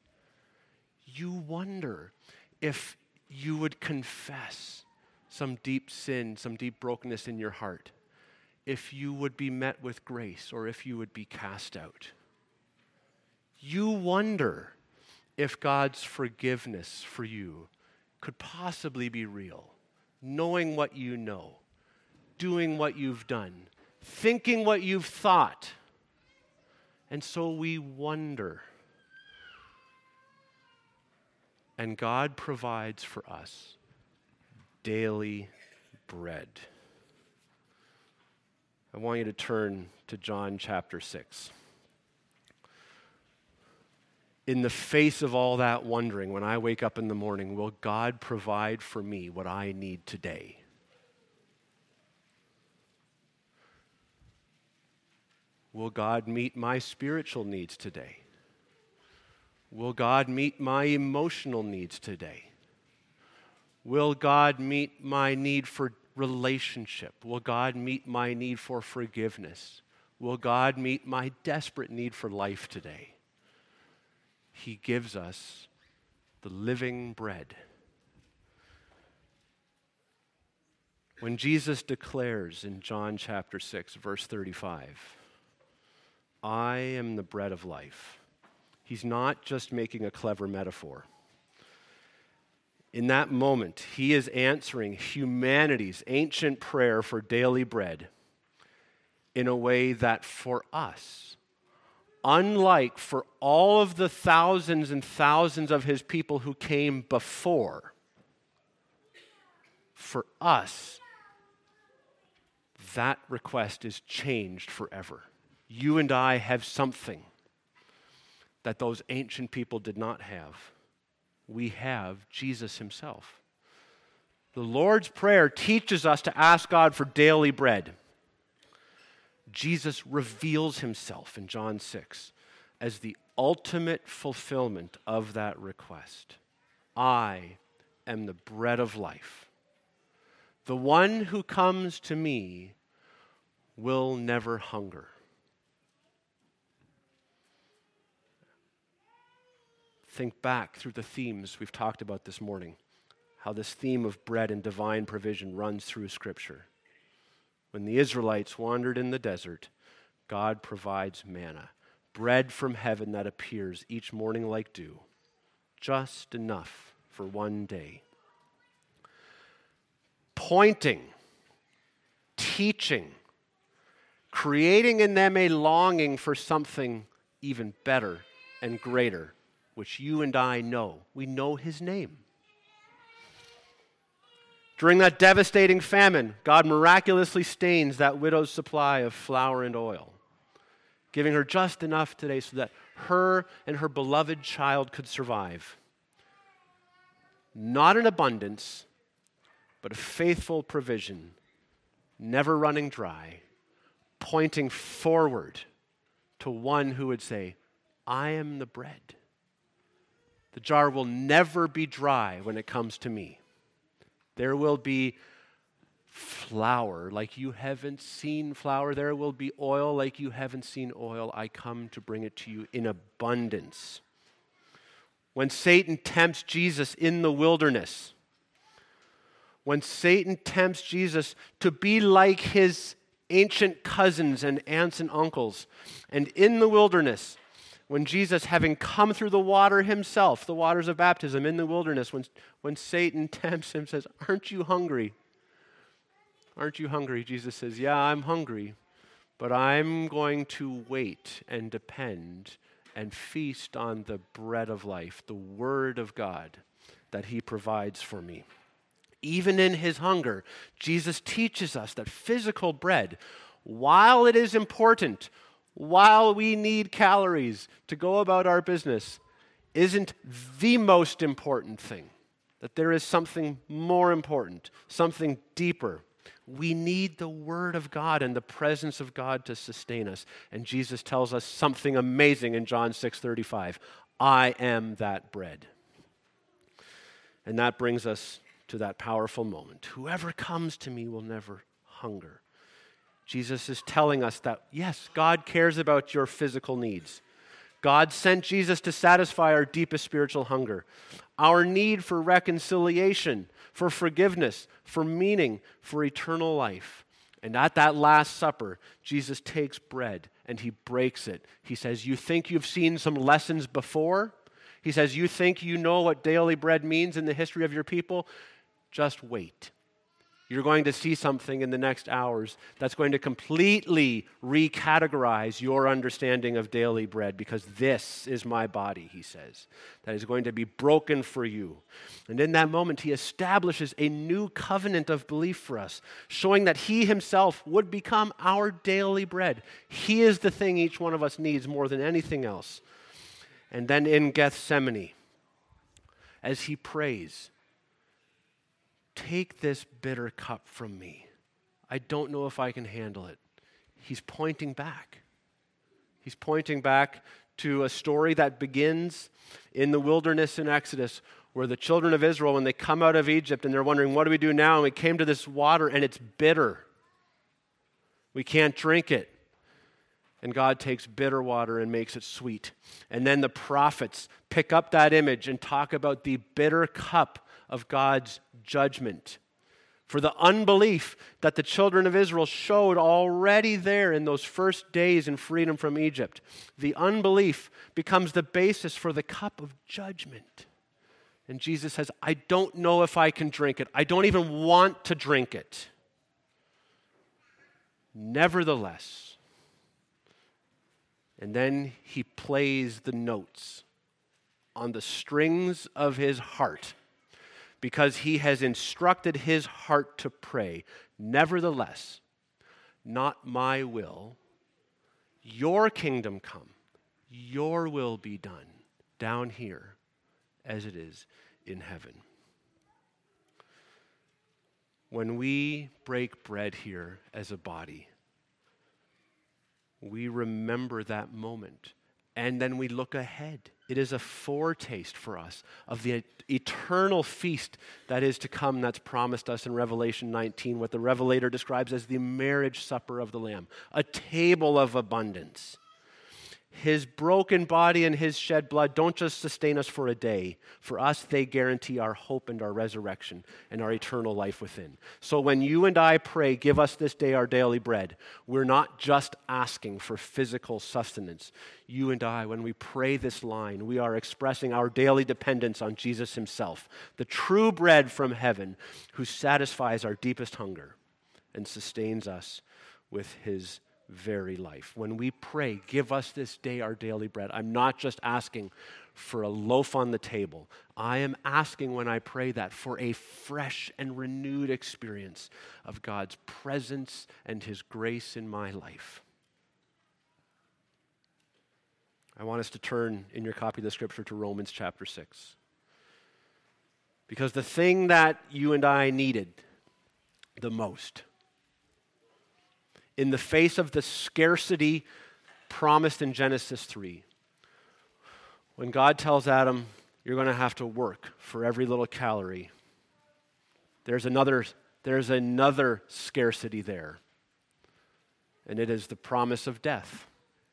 Speaker 1: You wonder if you would confess some deep sin, some deep brokenness in your heart, if you would be met with grace or if you would be cast out. You wonder if God's forgiveness for you could possibly be real, knowing what you know, doing what you've done, thinking what you've thought. And so we wonder. And God provides for us daily bread. I want you to turn to John chapter six. In the face of all that wondering, when I wake up in the morning, will God provide for me what I need today? Will God meet my spiritual needs today? Will God meet my emotional needs today? Will God meet my need for relationship? Will God meet my need for forgiveness? Will God meet my desperate need for life today? He gives us the living bread. When Jesus declares in John chapter six, verse thirty-five, I am the bread of life, he's not just making a clever metaphor. In that moment, he is answering humanity's ancient prayer for daily bread in a way that for us, unlike for all of the thousands and thousands of his people who came before, for us, that request is changed forever. You and I have something that those ancient people did not have. We have Jesus himself. The Lord's Prayer teaches us to ask God for daily bread. Jesus reveals himself in John six as the ultimate fulfillment of that request. I am the bread of life. The one who comes to me will never hunger. Think back through the themes we've talked about this morning, how this theme of bread and divine provision runs through Scripture. When the Israelites wandered in the desert, God provides manna, bread from heaven that appears each morning like dew, just enough for one day. Pointing, teaching, creating in them a longing for something even better and greater, which you and I know. We know his name. During that devastating famine, God miraculously stains that widow's supply of flour and oil, giving her just enough today so that her and her beloved child could survive. Not in abundance, but a faithful provision, never running dry, pointing forward to one who would say, I am the bread. The jar will never be dry when it comes to me. There will be flour like you haven't seen flour. There will be oil like you haven't seen oil. I come to bring it to you in abundance. When Satan tempts Jesus in the wilderness, when Satan tempts Jesus to be like his ancient cousins and aunts and uncles, and in the wilderness, when Jesus, having come through the water himself, the waters of baptism in the wilderness, when, when Satan tempts him, says, aren't you hungry? Aren't you hungry? Jesus says, yeah, I'm hungry, but I'm going to wait and depend and feast on the bread of life, the Word of God that he provides for me. Even in his hunger, Jesus teaches us that physical bread, while it is important, while we need calories to go about our business, isn't the most important thing. That there is something more important, something deeper. We need the Word of God and the presence of God to sustain us. And Jesus tells us something amazing in John six thirty-five. I am that bread. And that brings us to that powerful moment. Whoever comes to me will never hunger. Jesus is telling us that, yes, God cares about your physical needs. God sent Jesus to satisfy our deepest spiritual hunger, our need for reconciliation, for forgiveness, for meaning, for eternal life. And at that Last Supper, Jesus takes bread and he breaks it. He says, you think you've seen some lessons before? He says, you think you know what daily bread means in the history of your people? Just wait. You're going to see something in the next hours that's going to completely recategorize your understanding of daily bread, because this is my body, he says, that is going to be broken for you. And in that moment, he establishes a new covenant of belief for us, showing that he himself would become our daily bread. He is the thing each one of us needs more than anything else. And then in Gethsemane, as he prays, take this bitter cup from me. I don't know if I can handle it. He's pointing back. He's pointing back to a story that begins in the wilderness in Exodus, where the children of Israel, when they come out of Egypt and they're wondering, what do we do now? And we came to this water and it's bitter. We can't drink it. And God takes bitter water and makes it sweet. And then the prophets pick up that image and talk about the bitter cup of God's judgment for the unbelief that the children of Israel showed already there in those first days in freedom from Egypt. The unbelief becomes the basis for the cup of judgment. And Jesus says, I don't know if I can drink it. I don't even want to drink it. Nevertheless, and then he plays the notes on the strings of his heart, because he has instructed his heart to pray, nevertheless, not my will, Your kingdom come, your will be done down here as it is in heaven. When we break bread here as a body, we remember that moment, and then we look ahead. It is a foretaste for us of the eternal feast that is to come, that's promised us in Revelation nineteen, what the Revelator describes as the marriage supper of the Lamb, a table of abundance. His broken body and his shed blood don't just sustain us for a day. For us, they guarantee our hope and our resurrection and our eternal life within. So when you and I pray, give us this day our daily bread, we're not just asking for physical sustenance. You and I, when we pray this line, we are expressing our daily dependence on Jesus himself, the true bread from heaven, who satisfies our deepest hunger and sustains us with his very life. When we pray, give us this day our daily bread, I'm not just asking for a loaf on the table. I am asking when I pray that for a fresh and renewed experience of God's presence and his grace in my life. I want us to turn in your copy of the scripture to Romans chapter six. Because the thing that you and I needed the most, in the face of the scarcity promised in Genesis three, when God tells Adam, you're going to have to work for every little calorie, there's another, there's another scarcity there, and it is the promise of death.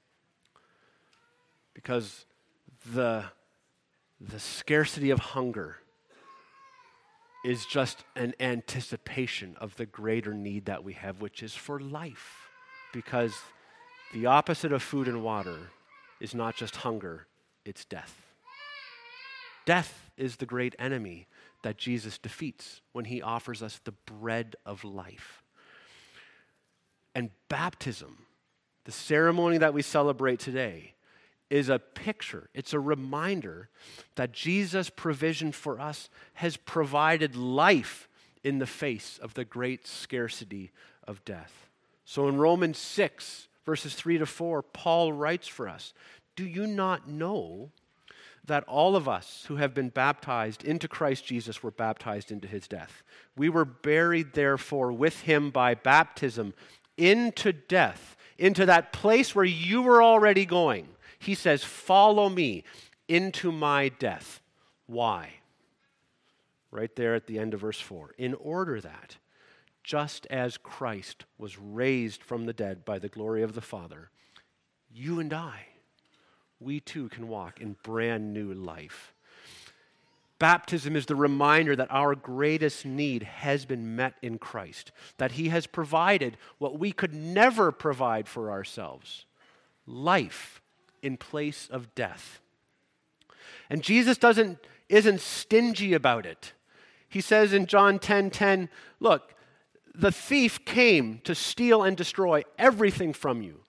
Speaker 1: Because the, the scarcity of hunger is just an anticipation of the greater need that we have, which is for life. Because the opposite of food and water is not just hunger, it's death. Death is the great enemy that Jesus defeats when he offers us the bread of life. And baptism, the ceremony that we celebrate today, is a picture, it's a reminder that Jesus' provision for us has provided life in the face of the great scarcity of death. So in Romans six, verses three to four, Paul writes for us, do you not know that all of us who have been baptized into Christ Jesus were baptized into his death? We were buried, therefore, with him by baptism into death, into that place where you were already going. He says, follow me into my death. Why? Right there at the end of verse four. In order that, just as Christ was raised from the dead by the glory of the Father, you and I, we too can walk in brand new life. Baptism is the reminder that our greatest need has been met in Christ, that he has provided what we could never provide for ourselves, life in place of death. And Jesus doesn't isn't stingy about it. He says in John ten ten, look, the thief came to steal and destroy everything from you.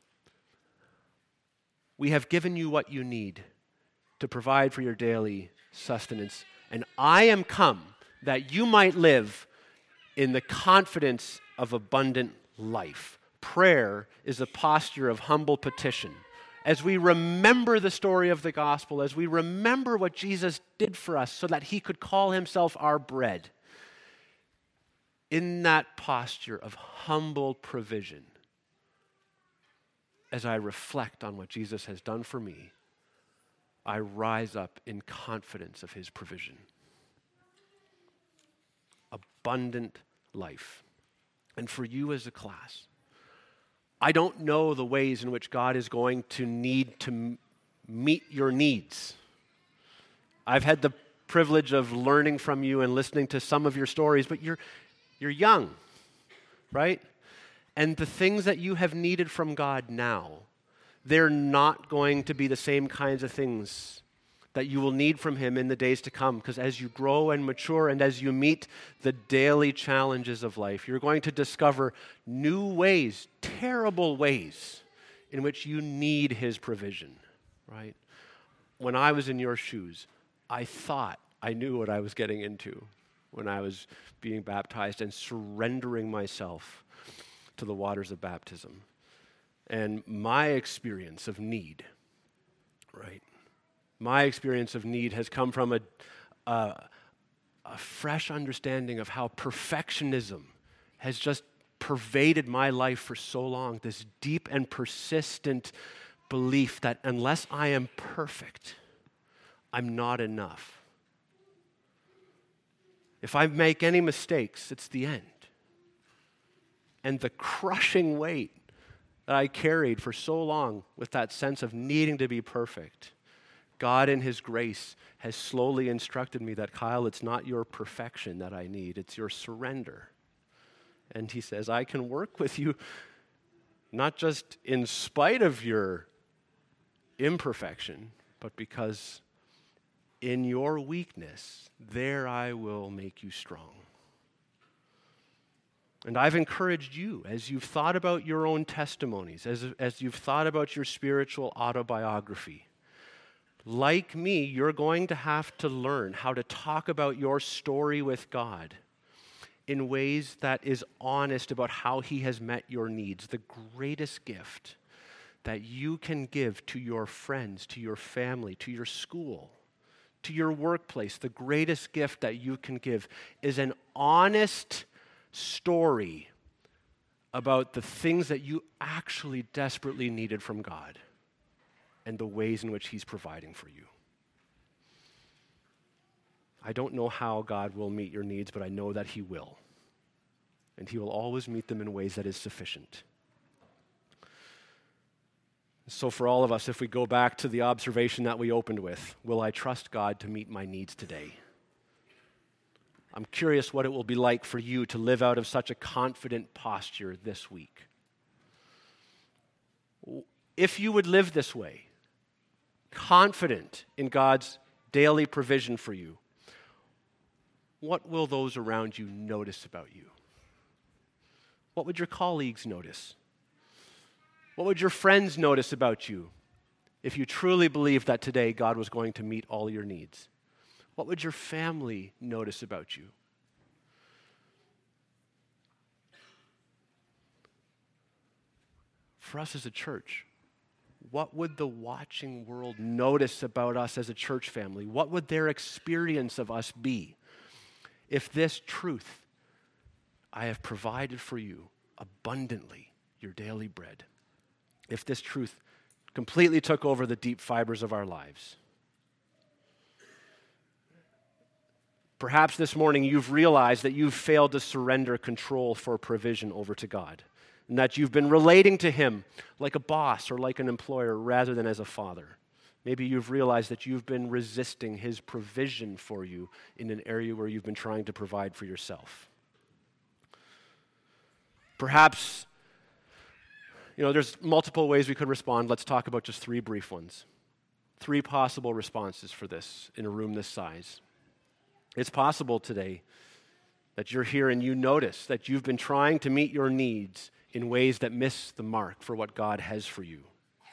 Speaker 1: We have given you what you need to provide for your daily sustenance, and I am come that you might live in the confidence of abundant life. Prayer is a posture of humble petition. As we remember the story of the gospel, as we remember what Jesus did for us so that he could call himself our bread, in that posture of humble provision, as I reflect on what Jesus has done for me, I rise up in confidence of his provision. Abundant life. And for you as a class, I don't know the ways in which God is going to need to m- meet your needs. I've had the privilege of learning from you and listening to some of your stories, but you're you're young, right? And the things that you have needed from God now, they're not going to be the same kinds of things that you will need from him in the days to come, because as you grow and mature and as you meet the daily challenges of life, you're going to discover new ways, terrible ways, in which you need his provision, right? When I was in your shoes, I thought I knew what I was getting into when I was being baptized and surrendering myself to the waters of baptism. And my experience of need, right? My experience of need has come from a, a, a fresh understanding of how perfectionism has just pervaded my life for so long, this deep and persistent belief that unless I am perfect, I'm not enough. If I make any mistakes, it's the end. And the crushing weight that I carried for so long with that sense of needing to be perfect, God in His grace has slowly instructed me that, Kyle, it's not your perfection that I need, it's your surrender. And He says, I can work with you not just in spite of your imperfection, but because in your weakness, there I will make you strong. And I've encouraged you, as you've thought about your own testimonies, as, as you've thought about your spiritual autobiography, like me, you're going to have to learn how to talk about your story with God in ways that is honest about how He has met your needs. The greatest gift that you can give to your friends, to your family, to your school, to your workplace, the greatest gift that you can give is an honest story about the things that you actually desperately needed from God and the ways in which He's providing for you. I don't know how God will meet your needs, but I know that He will. And He will always meet them in ways that is sufficient. So for all of us, if we go back to the observation that we opened with, will I trust God to meet my needs today? I'm curious what it will be like for you to live out of such a confident posture this week. If you would live this way, confident in God's daily provision for you, what will those around you notice about you? What would your colleagues notice? What would your friends notice about you if you truly believed that today God was going to meet all your needs? What would your family notice about you? For us as a church, what would the watching world notice about us as a church family? What would their experience of us be if this truth, I have provided for you abundantly your daily bread, if this truth completely took over the deep fibers of our lives? Perhaps this morning you've realized that you've failed to surrender control for provision over to God, and that you've been relating to Him like a boss or like an employer rather than as a father. Maybe you've realized that you've been resisting His provision for you in an area where you've been trying to provide for yourself. Perhaps, you know, there's multiple ways we could respond. Let's talk about just three brief ones. Three possible responses for this in a room this size. It's possible today that you're here and you notice that you've been trying to meet your needs in ways that miss the mark for what God has for you.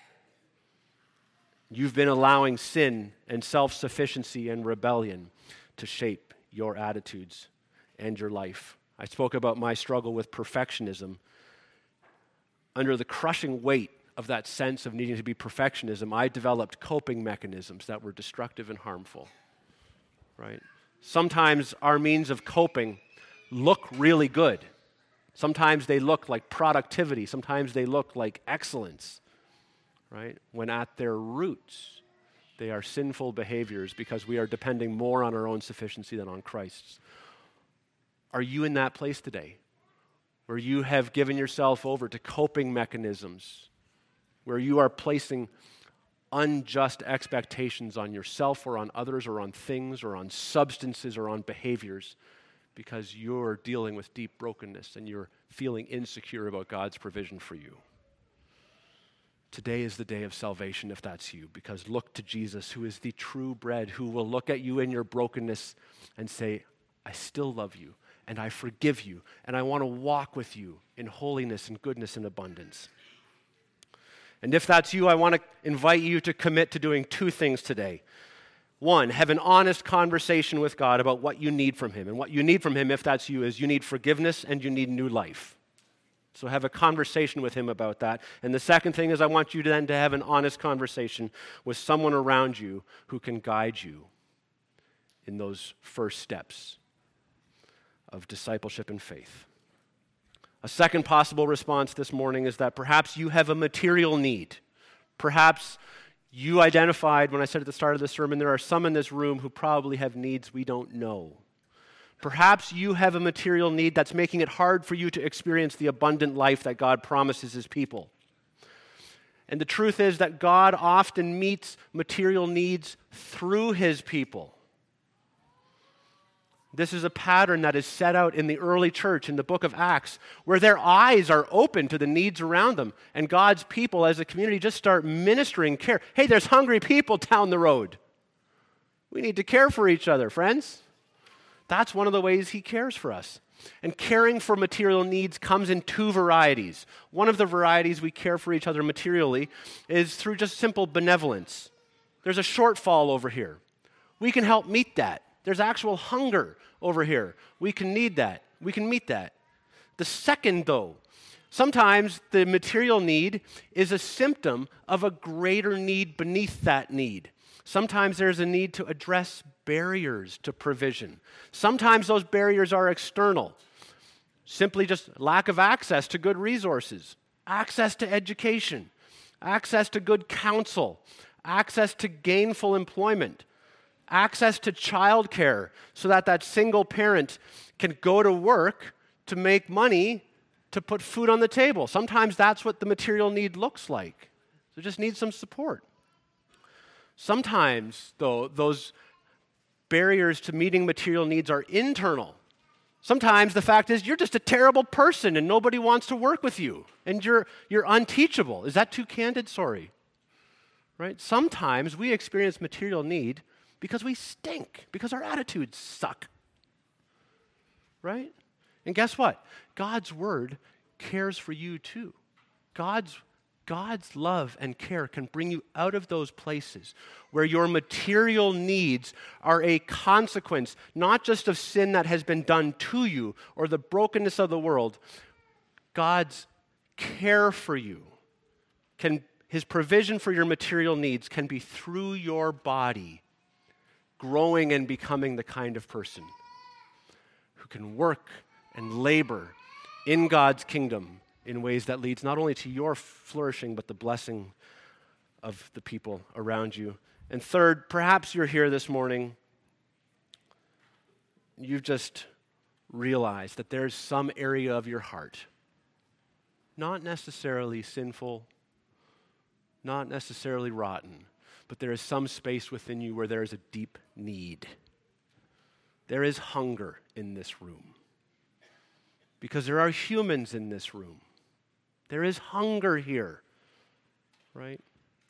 Speaker 1: You've been allowing sin and self-sufficiency and rebellion to shape your attitudes and your life. I spoke about my struggle with perfectionism. Under the crushing weight of that sense of needing to be perfectionism, I developed coping mechanisms that were destructive and harmful, right? Sometimes our means of coping look really good. Sometimes they look like productivity. Sometimes they look like excellence, right? When at their roots, they are sinful behaviors because we are depending more on our own sufficiency than on Christ's. Are you in that place today where you have given yourself over to coping mechanisms, where you are placing unjust expectations on yourself or on others or on things or on substances or on behaviors because you're dealing with deep brokenness and you're feeling insecure about God's provision for you? Today is the day of salvation if that's you, because look to Jesus, who is the true bread, who will look at you in your brokenness and say, I still love you and I forgive you and I want to walk with you in holiness and goodness and abundance. And if that's you, I want to invite you to commit to doing two things today. One, have an honest conversation with God about what you need from Him. And what you need from Him, if that's you, is you need forgiveness and you need new life. So have a conversation with him about that. And the second thing is I want you to then to have an honest conversation with someone around you who can guide you in those first steps of discipleship and faith. A second possible response this morning is that perhaps you have a material need. Perhaps you identified, when I said at the start of the sermon, there are some in this room who probably have needs we don't know. Perhaps you have a material need that's making it hard for you to experience the abundant life that God promises his people. And the truth is that God often meets material needs through his people. This is a pattern that is set out in the early church in the book of Acts, where their eyes are open to the needs around them, and God's people as a community just start ministering care. Hey, there's hungry people down the road. We need to care for each other, friends. That's one of the ways he cares for us. And caring for material needs comes in two varieties. One of the varieties we care for each other materially is through just simple benevolence. There's a shortfall over here. We can help meet that. There's actual hunger over here. We can need that. We can meet that. The second, though, sometimes the material need is a symptom of a greater need beneath that need. Sometimes there's a need to address barriers to provision. Sometimes those barriers are external. Simply just lack of access to good resources, access to education, access to good counsel, access to gainful employment, access to childcare so that that single parent can go to work to make money to put food on the table. Sometimes that's what the material need looks like. So just need some support. Sometimes, though, those barriers to meeting material needs are internal. Sometimes the fact is you're just a terrible person and nobody wants to work with you and you're you're unteachable. Is that too candid? Sorry. Right? Sometimes we experience material need because we stink, because our attitudes suck. Right? And guess what? God's word cares for you too. God's God's love and care can bring you out of those places where your material needs are a consequence, not just of sin that has been done to you or the brokenness of the world. God's care for you, can, his provision for your material needs can be through your body, growing and becoming the kind of person who can work and labor in God's kingdom in ways that leads not only to your flourishing, but the blessing of the people around you. And third, perhaps you're here this morning, you've just realized that there's some area of your heart, not necessarily sinful, not necessarily rotten, but there is some space within you where there is a deep need. There is hunger in this room, because there are humans in this room. There is hunger here, right?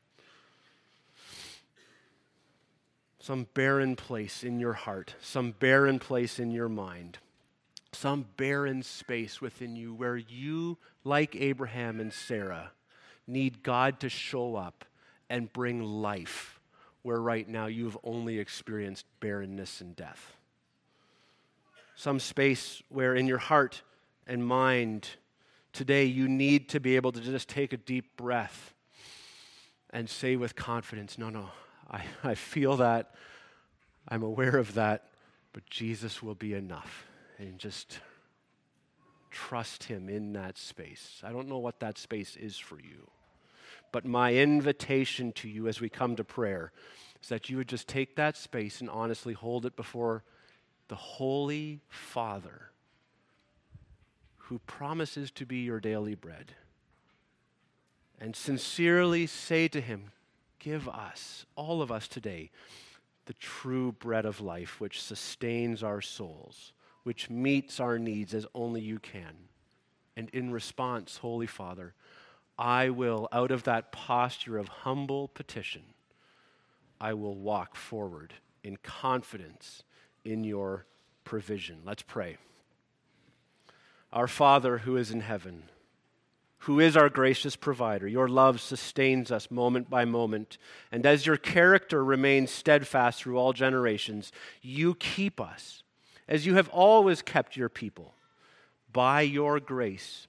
Speaker 1: Some barren place in your heart, some barren place in your mind, some barren space within you where you, like Abraham and Sarah, need God to show up and bring life where right now you've only experienced barrenness and death. Some space where in your heart and mind today, you need to be able to just take a deep breath and say with confidence, no, no, I, I feel that, I'm aware of that, but Jesus will be enough. And just trust him in that space. I don't know what that space is for you, but my invitation to you as we come to prayer is that you would just take that space and honestly hold it before the Holy Father, who promises to be your daily bread, and sincerely say to him, give us, all of us today, the true bread of life which sustains our souls, which meets our needs as only you can. And in response, Holy Father, I will, out of that posture of humble petition, I will walk forward in confidence in your provision. Let's pray. Our Father who is in heaven, who is our gracious provider, your love sustains us moment by moment, and as your character remains steadfast through all generations, you keep us, as you have always kept your people, by your grace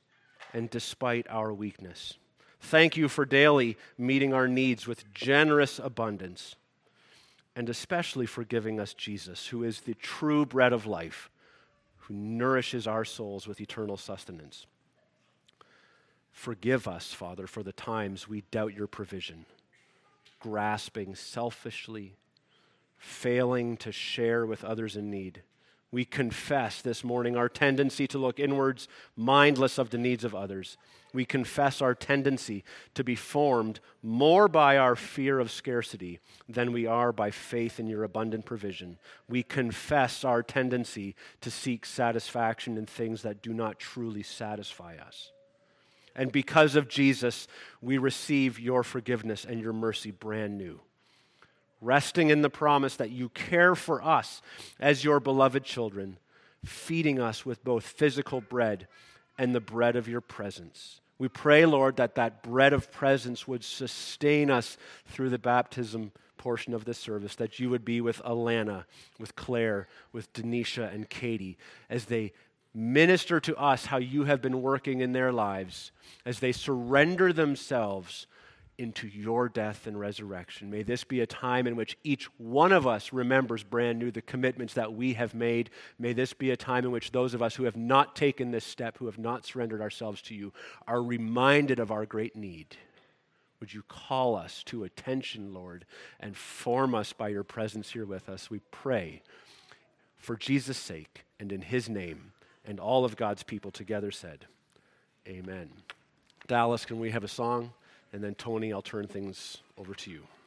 Speaker 1: and despite our weakness. Thank you for daily meeting our needs with generous abundance, and especially for giving us Jesus, who is the true bread of life, who nourishes our souls with eternal sustenance. Forgive us, Father, for the times we doubt your provision, grasping selfishly, failing to share with others in need. We confess this morning our tendency to look inwards, mindless of the needs of others. We confess our tendency to be formed more by our fear of scarcity than we are by faith in your abundant provision. We confess our tendency to seek satisfaction in things that do not truly satisfy us. And because of Jesus, we receive your forgiveness and your mercy brand new, resting in the promise that you care for us as your beloved children, feeding us with both physical bread and the bread of your presence. We pray, Lord, that that bread of presence would sustain us through the baptism portion of this service, that you would be with Alana, with Claire, with Denisha and Katie, as they minister to us how you have been working in their lives, as they surrender themselves into your death and resurrection. May this be a time in which each one of us remembers brand new the commitments that we have made. May this be a time in which those of us who have not taken this step, who have not surrendered ourselves to you, are reminded of our great need. Would you call us to attention, Lord, and form us by your presence here with us? We pray for Jesus' sake and in his name, and all of God's people together said, amen. Dallas, can we have a song? And then Tony, I'll turn things over to you.